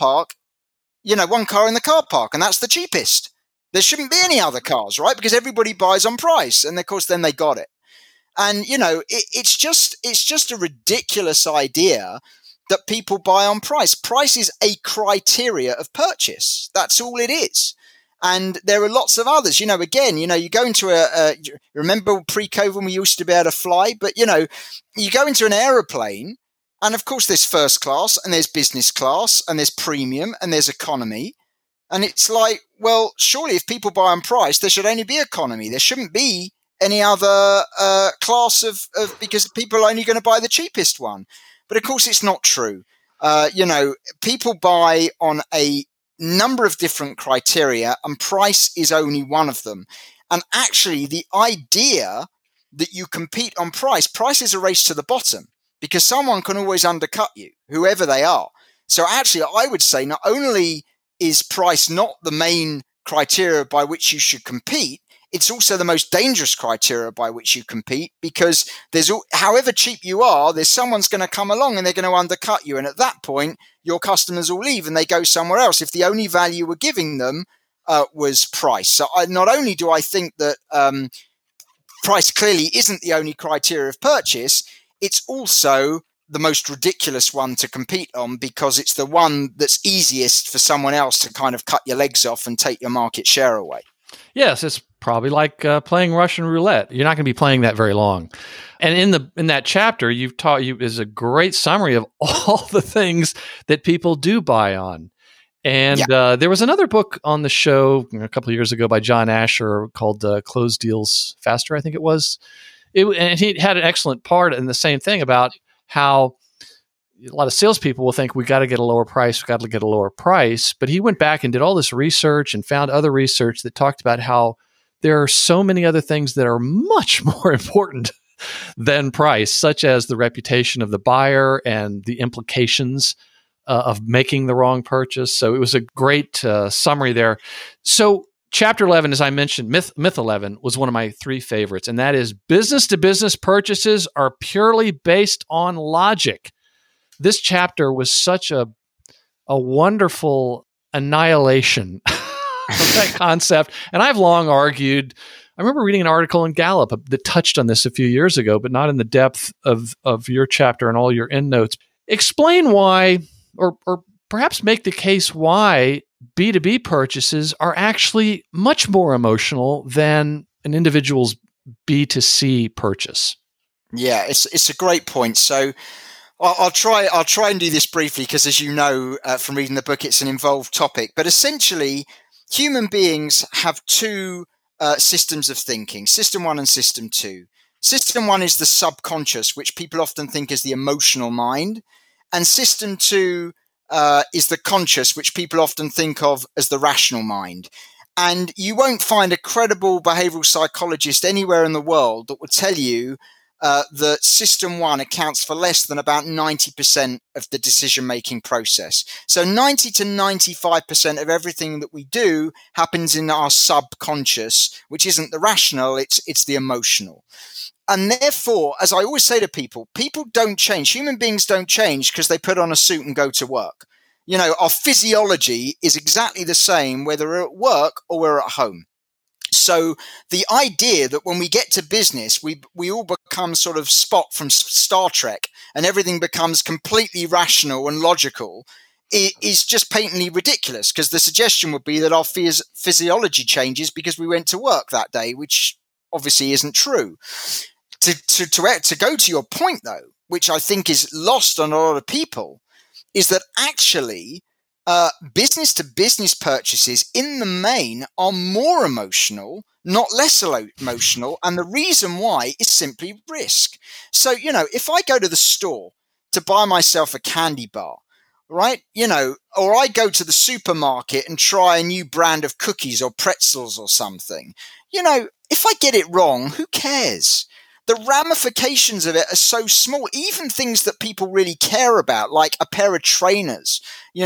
S1: in the car park. And that's the cheapest. There shouldn't be any other cars, right? Because everybody buys on price. And of course, then they got it. And, it's just a ridiculous idea that people buy on price. Price is a criteria of purchase. That's all it is. And there are lots of others, again, you go into remember pre-COVID when we used to be able to fly, but, you go into an aeroplane and of course there's first class and there's business class and there's premium and there's economy. And it's like, well, surely if people buy on price, there should only be economy. There shouldn't be any other class of because people are only going to buy the cheapest one. But of course it's not true. People buy on a number of different criteria and price is only one of them. And actually the idea that you compete on price is a race to the bottom because someone can always undercut you, whoever they are. So actually I would say not only is price not the main criteria by which you should compete, it's also the most dangerous criteria by which you compete because however cheap you are, there's someone's going to come along and they're going to undercut you. And at that point, your customers will leave and they go somewhere else if the only value we're giving them was price. So not only do I think that price clearly isn't the only criteria of purchase, it's also the most ridiculous one to compete on because it's the one that's easiest for someone else to kind of cut your legs off and take your market share away.
S3: Yes, it's probably like playing Russian roulette. You're not going to be playing that very long. And in that chapter, you've taught is a great summary of all the things that people do buy on. And there was another book on the show a couple of years ago by John Asher called Close Deals Faster, I think it was. And he had an excellent part in the same thing about how a lot of salespeople will think we got to get a lower price, But he went back and did all this research and found other research that talked about how there are so many other things that are much more important than price, such as the reputation of the buyer and the implications of making the wrong purchase. So it was a great summary there. So Chapter 11, as I mentioned, Myth 11 was one of my 3 favorites, and that is business-to-business purchases are purely based on logic. This chapter was such a wonderful annihilation of that concept. And I've long argued, I remember reading an article in Gallup that touched on this a few years ago, but not in the depth of your chapter and all your endnotes. Explain why, or perhaps make the case why B2B purchases are actually much more emotional than an individual's B2C purchase.
S1: Yeah, it's a great point. So I'll try and do this briefly because, as you know from reading the book, it's an involved topic. But essentially, human beings have 2 systems of thinking, System 1 and System 2. System 1 is the subconscious, which people often think is the emotional mind. And System 2 is the conscious, which people often think of as the rational mind. And you won't find a credible behavioral psychologist anywhere in the world that will tell you that System 1 accounts for less than about 90% of the decision-making process. So 90 to 95% of everything that we do happens in our subconscious, which isn't the rational, it's the emotional. And therefore, as I always say to people don't change. Human beings don't change because they put on a suit and go to work. Our physiology is exactly the same whether we're at work or we're at home. So the idea that when we get to business, we all become sort of Spock from Star Trek and everything becomes completely rational and logical is just patently ridiculous, because the suggestion would be that our physiology changes because we went to work that day, which obviously isn't true. To go to your point, though, which I think is lost on a lot of people, is that actually business to business purchases in the main are more emotional, not less emotional. And the reason why is simply risk. So, if I go to the store to buy myself a candy bar, right, or I go to the supermarket and try a new brand of cookies or pretzels or something, if I get it wrong, who cares? The ramifications of it are so small, even things that people really care about, like a pair of trainers,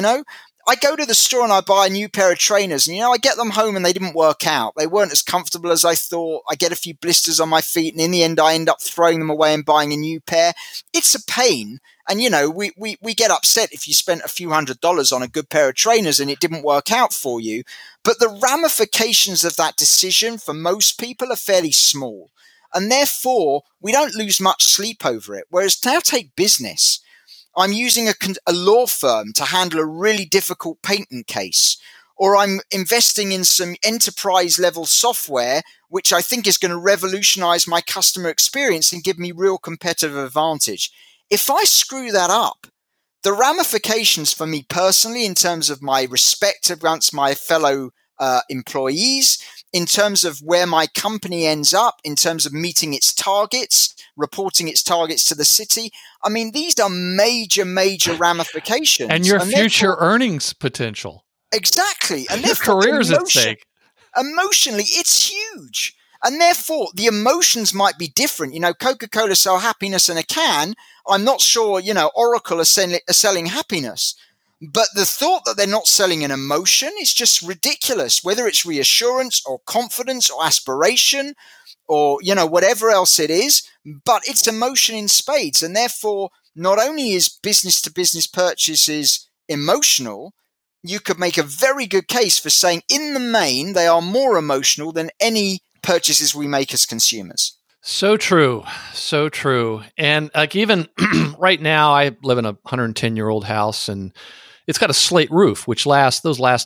S1: I go to the store and I buy a new pair of trainers and, I get them home and they didn't work out. They weren't as comfortable as I thought. I get a few blisters on my feet and in the end I end up throwing them away and buying a new pair. It's a pain. And, we get upset if you spent a few $100s on a good pair of trainers and it didn't work out for you. But the ramifications of that decision for most people are fairly small. And therefore, we don't lose much sleep over it. Whereas now take business. I'm using a law firm to handle a really difficult patent case, or I'm investing in some enterprise level software, which I think is going to revolutionize my customer experience and give me real competitive advantage. If I screw that up, the ramifications for me personally in terms of my respect amongst my fellow employees, in terms of where my company ends up, in terms of meeting its targets, reporting its targets to the city. I mean, these are major, major ramifications.
S3: And your future earnings potential.
S1: Exactly. And
S3: your career is at stake.
S1: Emotionally, it's huge. And therefore, the emotions might be different. Coca-Cola sell happiness in a can. I'm not sure, Oracle are selling happiness. But the thought that they're not selling an emotion is just ridiculous, whether it's reassurance or confidence or aspiration or, whatever else it is. But it's emotion in spades. And therefore, not only is business to business purchases emotional, you could make a very good case for saying in the main, they are more emotional than any purchases we make as consumers.
S3: So true. So true. And like even right now, I live in a 110-year-old house and it's got a slate roof, which last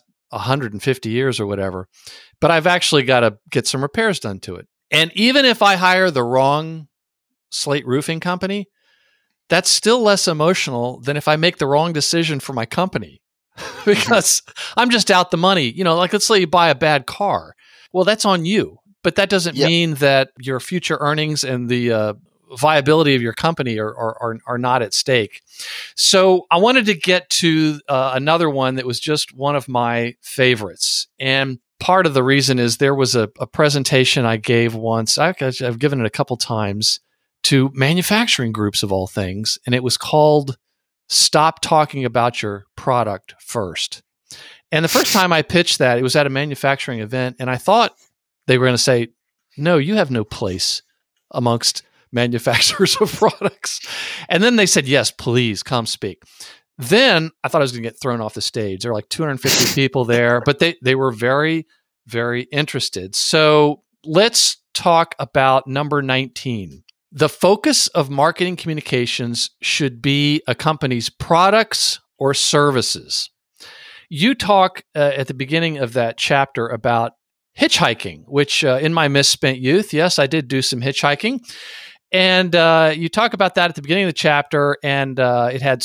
S3: 150 years or whatever. But I've actually got to get some repairs done to it. And even if I hire the wrong slate roofing company, that's still less emotional than if I make the wrong decision for my company because I'm just out the money. Like let's say you buy a bad car. Well, that's on you. But that doesn't mean that your future earnings and the viability of your company are not at stake. So I wanted to get to another one that was just one of my favorites. And part of the reason is there was a presentation I gave once. I've given it a couple times to manufacturing groups of all things. And it was called Stop Talking About Your Product First. And the first time I pitched that, it was at a manufacturing event. And I thought they were going to say, no, you have no place amongst manufacturers of products. And then they said, yes, please come speak. Then I thought I was going to get thrown off the stage. There were like 250 people there, but they were very, very interested. So let's talk about number 19. The focus of marketing communications should be a company's products or services. You talk at the beginning of that chapter about hitchhiking, which in my misspent youth, yes, I did do some hitchhiking. And you talk about that at the beginning of the chapter, and it had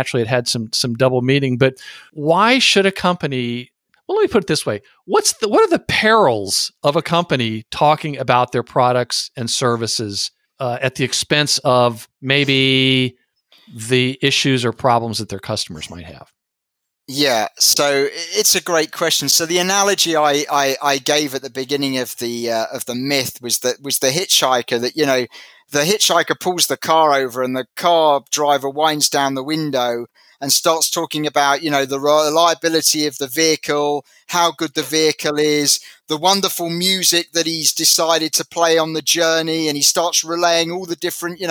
S3: some double meaning. But why should a company? Well, let me put it this way: what are the perils of a company talking about their products and services at the expense of maybe the issues or problems that their customers might have?
S1: Yeah, so it's a great question. So the analogy I gave at the beginning of the myth was the hitchhiker that the hitchhiker pulls the car over and the car driver winds down the window and starts talking about, the reliability of the vehicle, how good the vehicle is, the wonderful music that he's decided to play on the journey, and he starts relaying all the different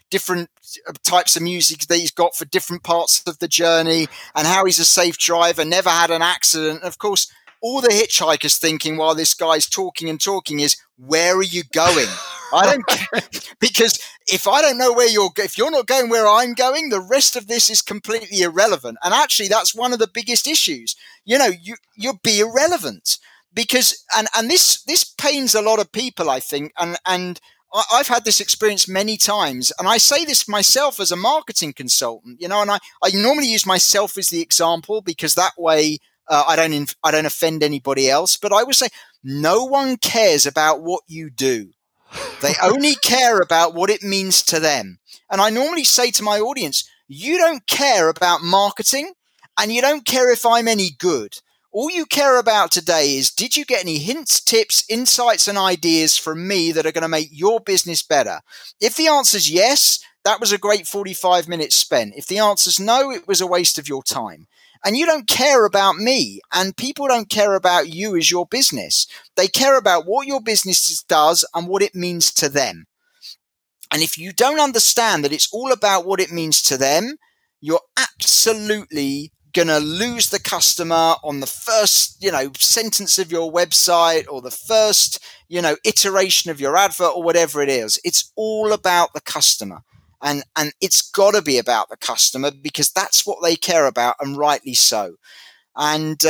S1: types of music that he's got for different parts of the journey, and how he's a safe driver, never had an accident. Of course, all the hitchhikers thinking while this guy's talking is, where are you going? I don't care, because if I don't know if you're not going where I'm going, the rest of this is completely irrelevant. And actually, that's one of the biggest issues. You'll be irrelevant because, and this pains a lot of people, I think, and I've had this experience many times, and I say this myself as a marketing consultant, and I normally use myself as the example because that way I don't offend anybody else. But I would say no one cares about what you do. They only care about what it means to them. And I normally say to my audience, you don't care about marketing, and you don't care if I'm any good. All you care about today is, did you get any hints, tips, insights, and ideas from me that are going to make your business better? If the answer is yes, that was a great 45 minutes spent. If the answer is no, it was a waste of your time. And you don't care about me, and people don't care about you as your business. They care about what your business does and what it means to them. And if you don't understand that it's all about what it means to them, you're absolutely going to lose the customer on the first, sentence of your website, or the first, iteration of your advert, or whatever it is. It's all about the customer. And it's got to be about the customer, because that's what they care about, and rightly so. And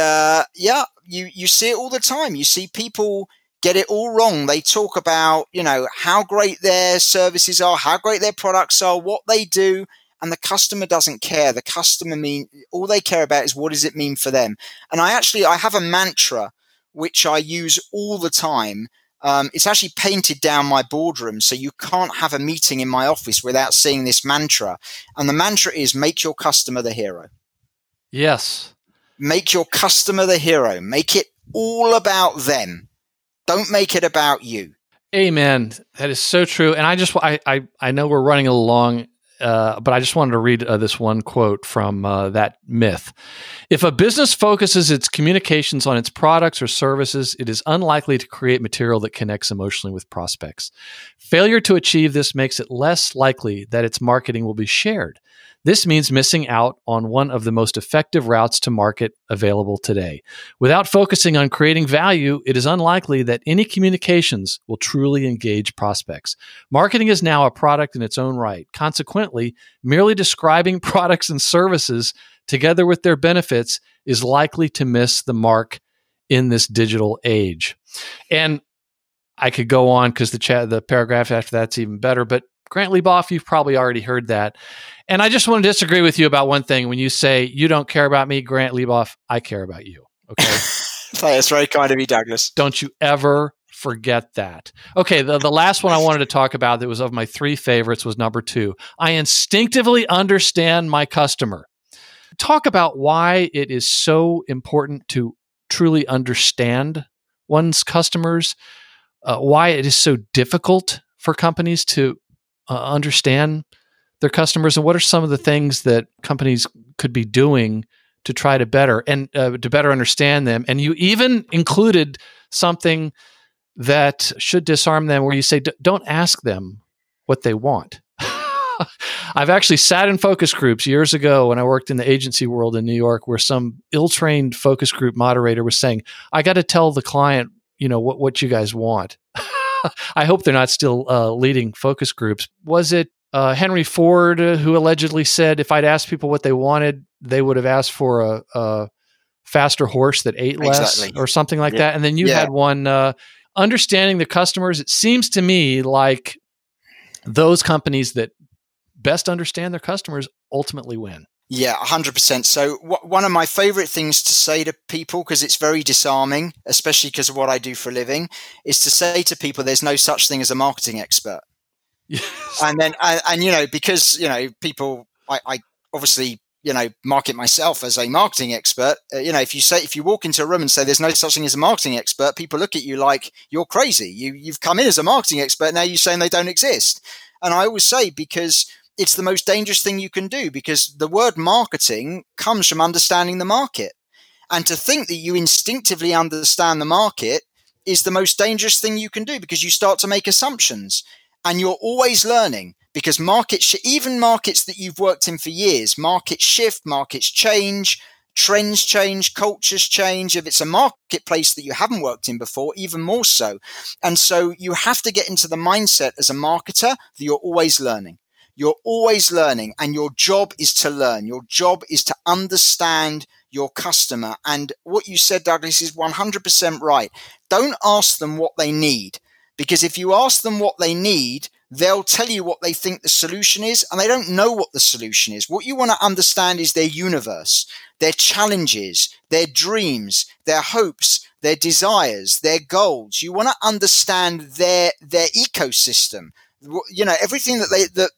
S1: you see it all the time. You see people get it all wrong. They talk about, how great their services are, how great their products are, what they do, and the customer doesn't care. The customer all they care about is, what does it mean for them? And I have a mantra which I use all the time. It's actually painted down my boardroom, so you can't have a meeting in my office without seeing this mantra. And the mantra is, make your customer the hero.
S3: Yes. Make
S1: your customer the hero. Make it all about them. Don't make it about you.
S3: Amen. That is so true. And I know we're running a little long, but I just wanted to read this one quote from that myth. If a business focuses its communications on its products or services, it is unlikely to create material that connects emotionally with prospects. Failure to achieve this makes it less likely that its marketing will be shared. This means missing out on one of the most effective routes to market available today. Without focusing on creating value, it is unlikely that any communications will truly engage prospects. Marketing is now a product in its own right. Consequently, merely describing products and services together with their benefits is likely to miss the mark in this digital age. And I could go on because the paragraph after that's even better, but Grant Lieboff, you've probably already heard that. And I just want to disagree with you about one thing. When you say you don't care about me, Grant Lieboff, I care about you. Okay.
S1: That's very kind of you, Douglas.
S3: Don't you ever forget that. Okay. The last one I wanted to talk about that was of my three favorites was number 2. I instinctively understand my customer. Talk about why it is so important to truly understand one's customers, why it is so difficult for companies to understand their customers, and what are some of the things that companies could be doing to try to better understand them. And you even included something that should disarm them, where you say, don't ask them what they want. I've actually sat in focus groups years ago when I worked in the agency world in New York, where some ill-trained focus group moderator was saying, I got to tell the client, what you guys want. I hope they're not still leading focus groups. Was it Henry Ford who allegedly said, if I'd asked people what they wanted, they would have asked for a faster horse that ate less, or something like that? And then you had one, understanding the customers. It seems to me like those companies that best understand their customers ultimately win.
S1: Yeah, 100%. So one of my favorite things to say to people, because it's very disarming, especially because of what I do for a living, is to say to people, there's no such thing as a marketing expert. Yes. And then, because, people, I obviously, market myself as a marketing expert. If you walk into a room and say there's no such thing as a marketing expert, people look at you like you're crazy. You've come in as a marketing expert. Now you're saying they don't exist. And I always say, because it's the most dangerous thing you can do, because the word marketing comes from understanding the market. And to think that you instinctively understand the market is the most dangerous thing you can do, because you start to make assumptions and you're always learning, because even markets that you've worked in for years, markets shift, markets change, trends change, cultures change. If it's a marketplace that you haven't worked in before, even more so. And so you have to get into the mindset as a marketer that you're always learning. You're always learning, and your job is to learn. Your job is to understand your customer. And what you said, Douglas, is 100% right. Don't ask them what they need, because if you ask them what they need, they'll tell you what they think the solution is, and they don't know what the solution is. What you want to understand is their universe, their challenges, their dreams, their hopes, their desires, their goals. You want to understand their ecosystem. Everything that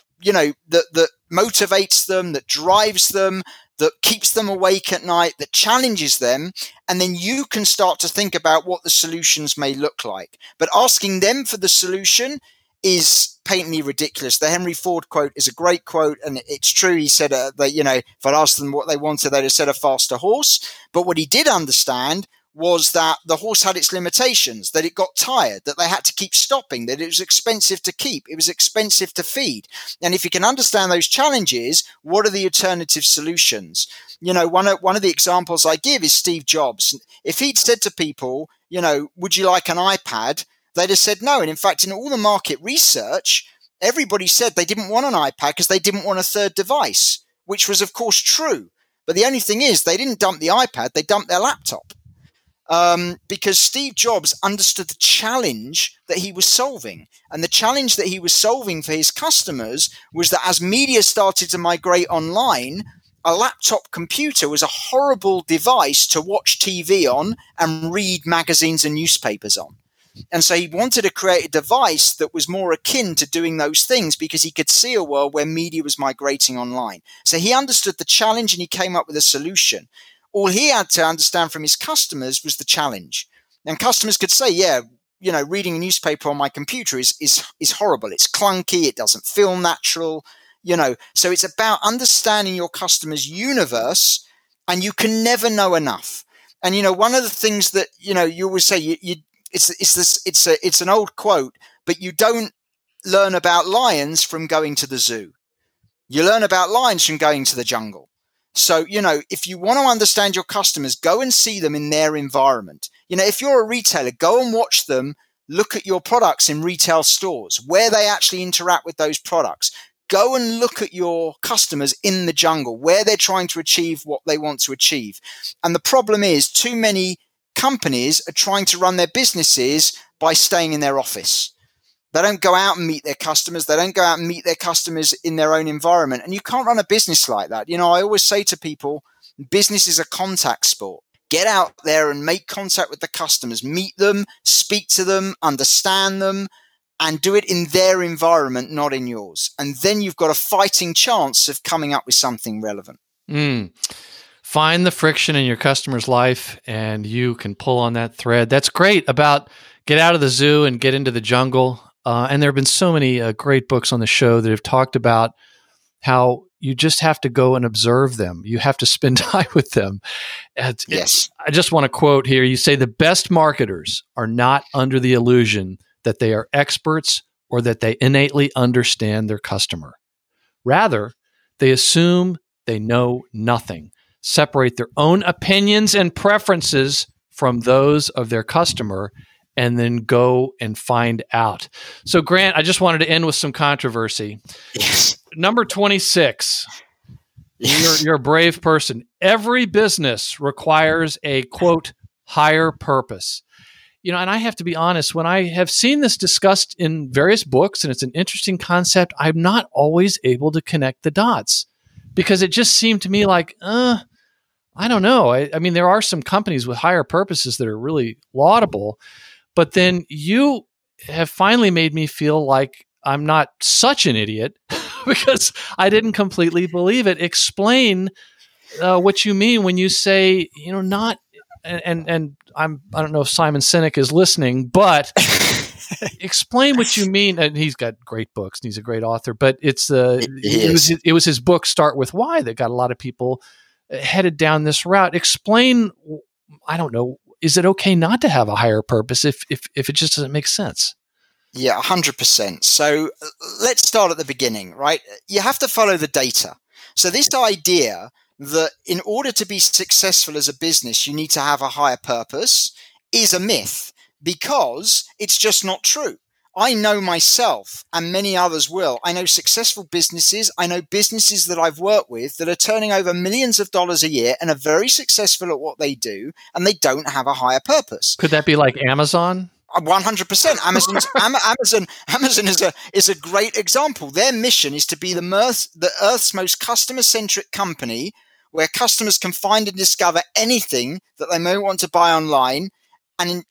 S1: motivates them, that drives them, that keeps them awake at night, that challenges them. And then you can start to think about what the solutions may look like. But asking them for the solution is patently ridiculous. The Henry Ford quote is a great quote, and it's true. He said that, if I'd asked them what they wanted, they'd have said a faster horse. But what he did understand was that the horse had its limitations, that it got tired, that they had to keep stopping, that it was expensive to keep, it was expensive to feed. And if you can understand those challenges, what are the alternative solutions? One of the examples I give is Steve Jobs. If he'd said to people, would you like an iPad? They'd have said no. And in fact, in all the market research, everybody said they didn't want an iPad because they didn't want a third device, which was, of course, true. But the only thing is, they didn't dump the iPad, they dumped their laptop. Because Steve Jobs understood the challenge that he was solving. And the challenge that he was solving for his customers was that as media started to migrate online, a laptop computer was a horrible device to watch TV on and read magazines and newspapers on. And so he wanted to create a device that was more akin to doing those things, because he could see a world where media was migrating online. So he understood the challenge and he came up with a solution. All he had to understand from his customers was the challenge. And customers could say, reading a newspaper on my computer is horrible. It's clunky. It doesn't feel natural. So it's about understanding your customer's universe, and you can never know enough. And, one of the things that, you always say, it's an old quote, but you don't learn about lions from going to the zoo. You learn about lions from going to the jungle. So, if you want to understand your customers, go and see them in their environment. If you're a retailer, go and watch them look at your products in retail stores, where they actually interact with those products. Go and look at your customers in the jungle, where they're trying to achieve what they want to achieve. And the problem is, too many companies are trying to run their businesses by staying in their office. They don't go out and meet their customers. They don't go out and meet their customers in their own environment. And you can't run a business like that. I always say to people, business is a contact sport. Get out there and make contact with the customers, meet them, speak to them, understand them, and do it in their environment, not in yours. And then you've got a fighting chance of coming up with something relevant.
S3: Find the friction in your customer's life, and you can pull on that thread. That's great about get out of the zoo and get into the jungle. And there have been so many great books on the show that have talked about how you just have to go and observe them. You have to spend time with them.
S1: Yes.
S3: I just want to quote here. You say the best marketers are not under the illusion that they are experts or that they innately understand their customer. Rather, they assume they know nothing, separate their own opinions and preferences from those of their customer, and then go and find out. So, Grant, I just wanted to end with some controversy.
S1: Yes.
S3: Number 26.
S1: Yes.
S3: You're a brave person. Every business requires a, quote, higher purpose. And I have to be honest, when I have seen this discussed in various books, and it's an interesting concept, I'm not always able to connect the dots, because it just seemed to me like, I don't know. I mean, there are some companies with higher purposes that are really laudable, but then you have finally made me feel like I'm not such an idiot because I didn't completely believe it. Explain what you mean when you say, not, and I don't know if Simon Sinek is listening, but Explain what you mean. And he's got great books and he's a great author, but it was his book Start With Why that got a lot of people headed down this route. Explain, I don't know, is it okay not to have a higher purpose if it just doesn't make sense?
S1: Yeah, 100%. So let's start at the beginning, right? You have to follow the data. So this idea that in order to be successful as a business, you need to have a higher purpose is a myth, because it's just not true. I know myself, and many others will. I know successful businesses. I know businesses that I've worked with that are turning over millions of dollars a year and are very successful at what they do, and they don't have a higher purpose.
S3: Could that be like Amazon?
S1: 100%. Amazon is a great example. Their mission is to be the Earth's most customer-centric company, where customers can find and discover anything that they may want to buy online, and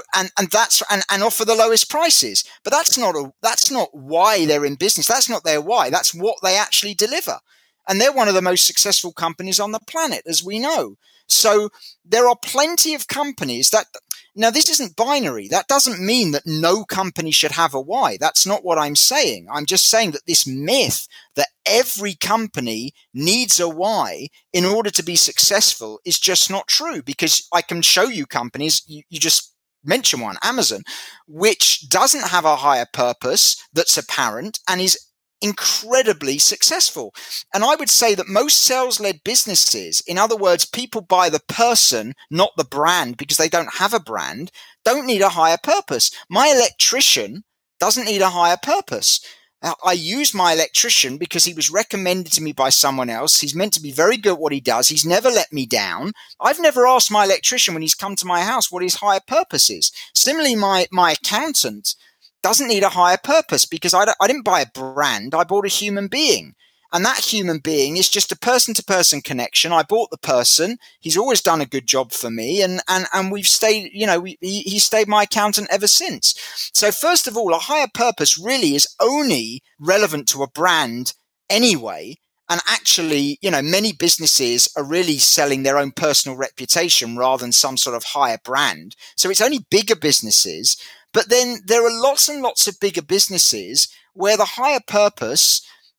S1: and offer the lowest prices. But that's not why they're in business. That's not their why. That's what they actually deliver. And they're one of the most successful companies on the planet, as we know. So there are plenty of companies that. Now, this isn't binary. That doesn't mean that no company should have a why. That's not what I'm saying. I'm just saying that this myth that every company needs a why in order to be successful is just not true, because I can show you companies, you just mentioned one, Amazon, which doesn't have a higher purpose that's apparent and is incredibly successful. And I would say that most sales-led businesses, in other words, people buy the person, not the brand, because they don't have a brand, don't need a higher purpose. My electrician doesn't need a higher purpose. I use my electrician because he was recommended to me by someone else. He's meant to be very good at what he does. He's never let me down. I've never asked my electrician when he's come to my house what his higher purpose is. Similarly, my accountant doesn't need a higher purpose, because I didn't buy a brand. I bought a human being. And that human being is just a person-to-person connection. I bought the person. He's always done a good job for me. And we've stayed, he stayed my accountant ever since. So first of all, a higher purpose really is only relevant to a brand anyway. And actually, many businesses are really selling their own personal reputation rather than some sort of higher brand. So it's only bigger businesses. But then there are lots and lots of bigger businesses where the higher purpose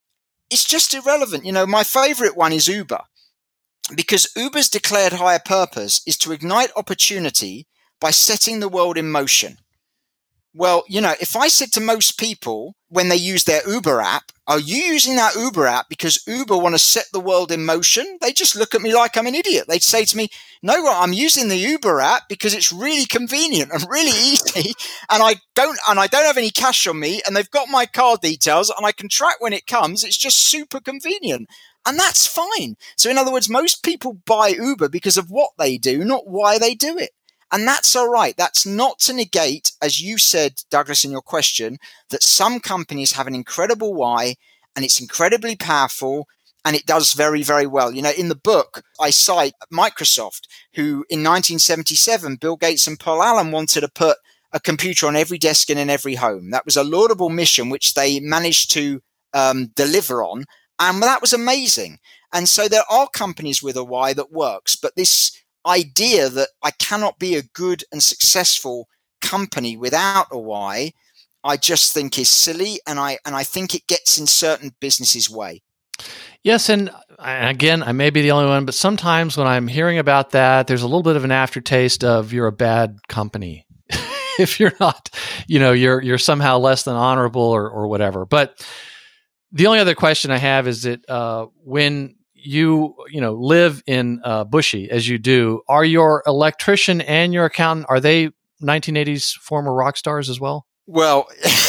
S1: is just irrelevant. My favorite one is Uber, because Uber's declared higher purpose is to ignite opportunity by setting the world in motion. Well, if I said to most people when they use their Uber app, are you using that Uber app because Uber want to set the world in motion? They just look at me like I'm an idiot. They'd say to me, no, I'm using the Uber app because it's really convenient and really easy. And I don't have any cash on me, and they've got my card details and I can track when it comes. It's just super convenient. And that's fine. So in other words, most people buy Uber because of what they do, not why they do it. And that's all right. That's not to negate, as you said, Douglas, in your question, that some companies have an incredible why, and it's incredibly powerful, and it does very, very well. In the book, I cite Microsoft, who in 1977, Bill Gates and Paul Allen wanted to put a computer on every desk and in every home. That was a laudable mission, which they managed to deliver on. And that was amazing. And so there are companies with a why that works, but this idea that I cannot be a good and successful company without a why, I just think is silly, and I think it gets in certain businesses' way.
S3: Yes, and again, I may be the only one, but sometimes when I'm hearing about that, there's a little bit of an aftertaste of you're a bad company if you're not, you're somehow less than honorable or whatever. But the only other question I have is that when you live in Bushy as you do, are your electrician and your accountant, are they 1980s former rock stars as well?
S1: Well,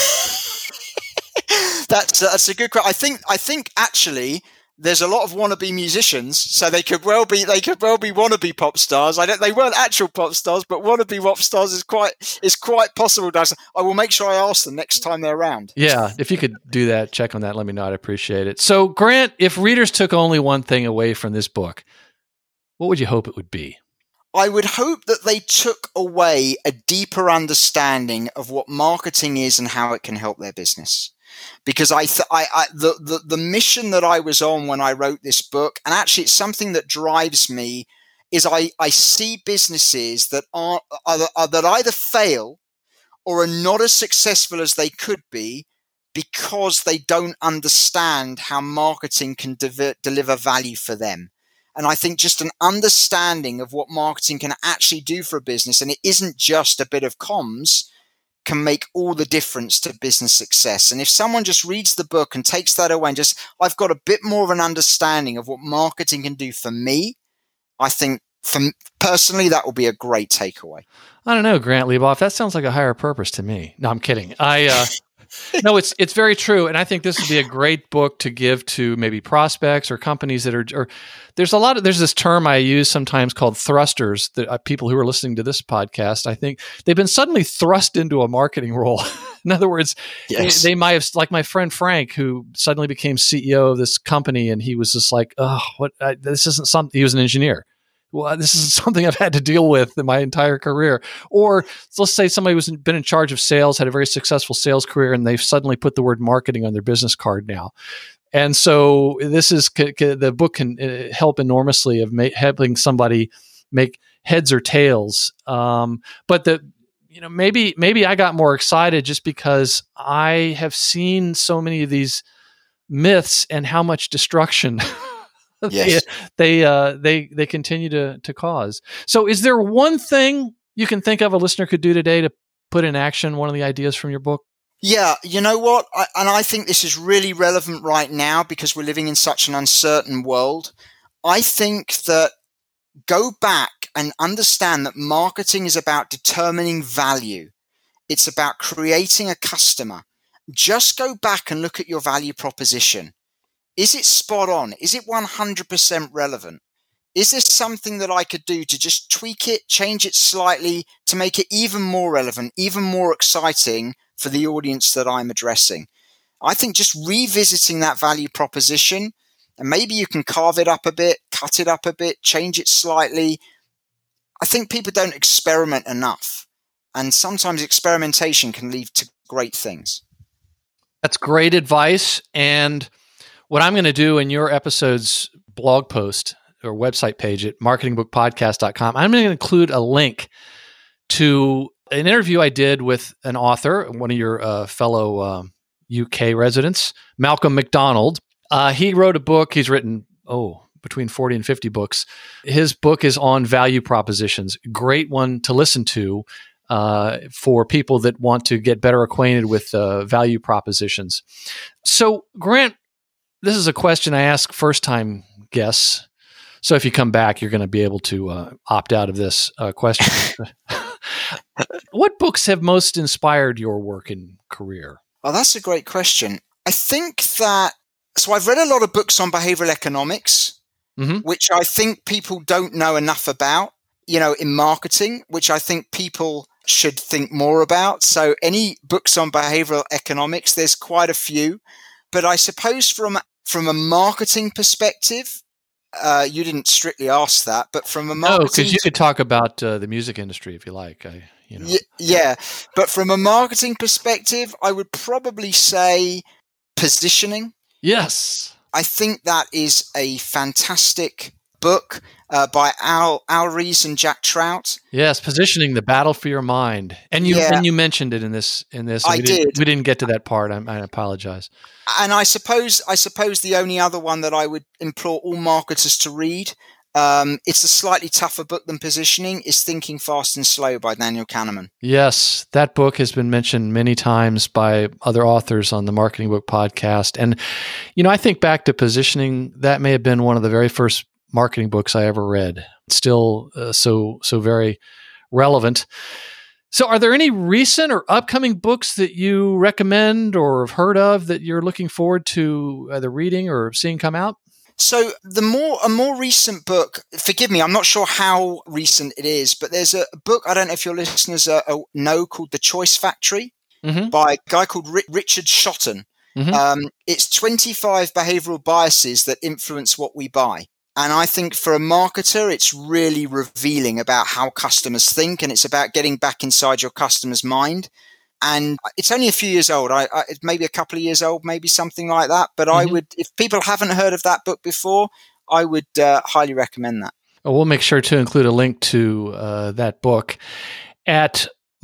S1: that's a good question. I think actually there's a lot of wannabe musicians, so they could well be wannabe pop stars. They weren't actual pop stars, but wannabe pop stars is quite possible. I will make sure I ask them next time they're around.
S3: Yeah, if you could do that, check on that. Let me know. I'd appreciate it. So, Grant, if readers took only one thing away from this book, what would you hope it would be?
S1: I would hope that they took away a deeper understanding of what marketing is and how it can help their business. Because the mission that I was on when I wrote this book, and actually it's something that drives me, is I see businesses that either fail or are not as successful as they could be because they don't understand how marketing can deliver value for them. And I think just an understanding of what marketing can actually do for a business, and it isn't just a bit of comms, can make all the difference to business success. And if someone just reads the book and takes that away and just, I've got a bit more of an understanding of what marketing can do for me, I think personally, that will be a great takeaway.
S3: I don't know, Grant Lieboff. That sounds like a higher purpose to me. No, I'm kidding. No, it's very true, and I think this would be a great book to give to maybe prospects or companies that are. Or there's this term I use sometimes called thrusters. That people who are listening to this podcast, I think they've been suddenly thrust into a marketing role. In other words, yes. they might have, like my friend Frank, who suddenly became CEO of this company, and he was just like, "Oh, what? This isn't something." He was an engineer. Well, this is something I've had to deal with in my entire career. Or let's say somebody who's been in charge of sales, had a very successful sales career, and they've suddenly put the word marketing on their business card now. And so the book can help enormously of helping somebody make heads or tails. But maybe I got more excited just because I have seen so many of these myths and how much destruction yes. they continue to cause. So is there one thing you can think of a listener could do today to put in action one of the ideas from your book?
S1: Yeah, you know what? I think this is really relevant right now because we're living in such an uncertain world. I think that go back and understand that marketing is about determining value. It's about creating a customer. Just go back and look at your value proposition. Is it spot on? Is it 100% relevant? Is this something that I could do to just tweak it, change it slightly to make it even more relevant, even more exciting for the audience that I'm addressing? I think just revisiting that value proposition, and maybe you can carve it up a bit, cut it up a bit, change it slightly. I think people don't experiment enough. And sometimes experimentation can lead to great things.
S3: That's great advice. And what I'm going to do in your episode's blog post or website page at marketingbookpodcast.com, I'm going to include a link to an interview I did with an author, one of your fellow UK residents, Malcolm McDonald. He wrote a book. He's written, between 40 and 50 books. His book is on value propositions. Great one to listen to for people that want to get better acquainted with value propositions. So, Grant, this is a question I ask first-time guests. So if you come back, you're going to be able to opt out of this question. What books have most inspired your work and career?
S1: Oh, that's a great question. I think that, so I've read a lot of books on behavioral economics, which I think people don't know enough about, in marketing, which I think people should think more about. So any books on behavioral economics, there's quite a few. But I suppose from a marketing perspective, you didn't strictly ask that, but from a marketing...
S3: No, because you could talk about the music industry if you like.
S1: Yeah, but from a marketing perspective, I would probably say positioning.
S3: Yes.
S1: I think that is a fantastic book by Al Ries and Jack Trout.
S3: Yes, Positioning: The Battle for Your Mind. And you mentioned it in this.
S1: I did.
S3: We didn't get to that part. I apologize.
S1: And I suppose the only other one that I would implore all marketers to read, it's a slightly tougher book than Positioning, is Thinking Fast and Slow by Daniel Kahneman.
S3: Yes, that book has been mentioned many times by other authors on the Marketing Book Podcast. And, I think back to Positioning, that may have been one of the very first marketing books I ever read. It's still so very relevant. So are there any recent or upcoming books that you recommend or have heard of that you're looking forward to either reading or seeing come out?
S1: So a more recent book, forgive me, I'm not sure how recent it is, but there's a book, I don't know if your listeners know, called The Choice Factory by a guy called Richard Shotton. It's 25 behavioral biases that influence what we buy. And I think for a marketer, it's really revealing about how customers think, and it's about getting back inside your customer's mind. And it's only a few years old, maybe a couple of years old, maybe something like that. But I would, if people haven't heard of that book before, I would highly recommend that.
S3: Well, we'll make sure to include a link to that book at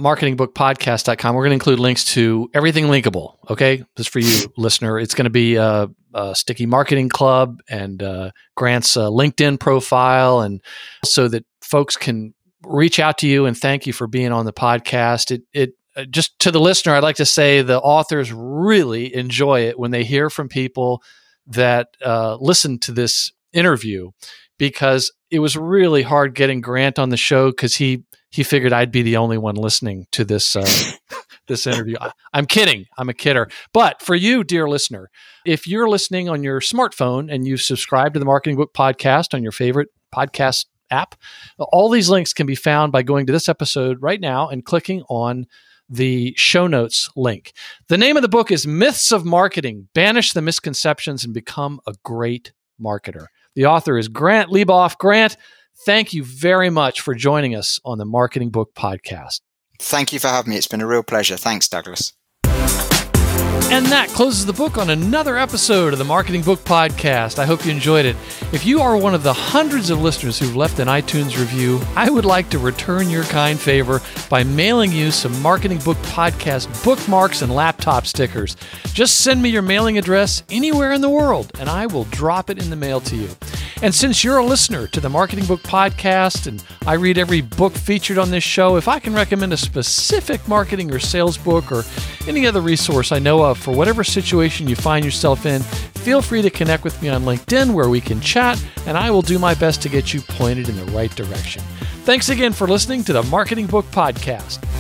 S3: marketingbookpodcast.com, we're going to include links to everything linkable. Okay. This is for you, listener. It's going to be a Sticky Marketing Club and Grant's LinkedIn profile, and so that folks can reach out to you and thank you for being on the podcast. It just to the listener, I'd like to say the authors really enjoy it when they hear from people that listen to this interview, because it was really hard getting Grant on the show because he figured I'd be the only one listening to this this interview. I'm kidding. I'm a kidder. But for you, dear listener, if you're listening on your smartphone and you subscribe to the Marketing Book Podcast on your favorite podcast app, all these links can be found by going to this episode right now and clicking on the show notes link. The name of the book is Myths of Marketing: Banish the Misconceptions and Become a Great Marketer. The author is Grant Lieboff. Grant, thank you very much for joining us on the Marketing Book Podcast.
S1: Thank you for having me. It's been a real pleasure. Thanks, Douglas.
S3: And that closes the book on another episode of the Marketing Book Podcast. I hope you enjoyed it. If you are one of the hundreds of listeners who've left an iTunes review, I would like to return your kind favor by mailing you some Marketing Book Podcast bookmarks and laptop stickers. Just send me your mailing address anywhere in the world, and I will drop it in the mail to you. And since you're a listener to the Marketing Book Podcast, and I read every book featured on this show, if I can recommend a specific marketing or sales book or any other resource I know of for whatever situation you find yourself in, feel free to connect with me on LinkedIn where we can chat, and I will do my best to get you pointed in the right direction. Thanks again for listening to the Marketing Book Podcast.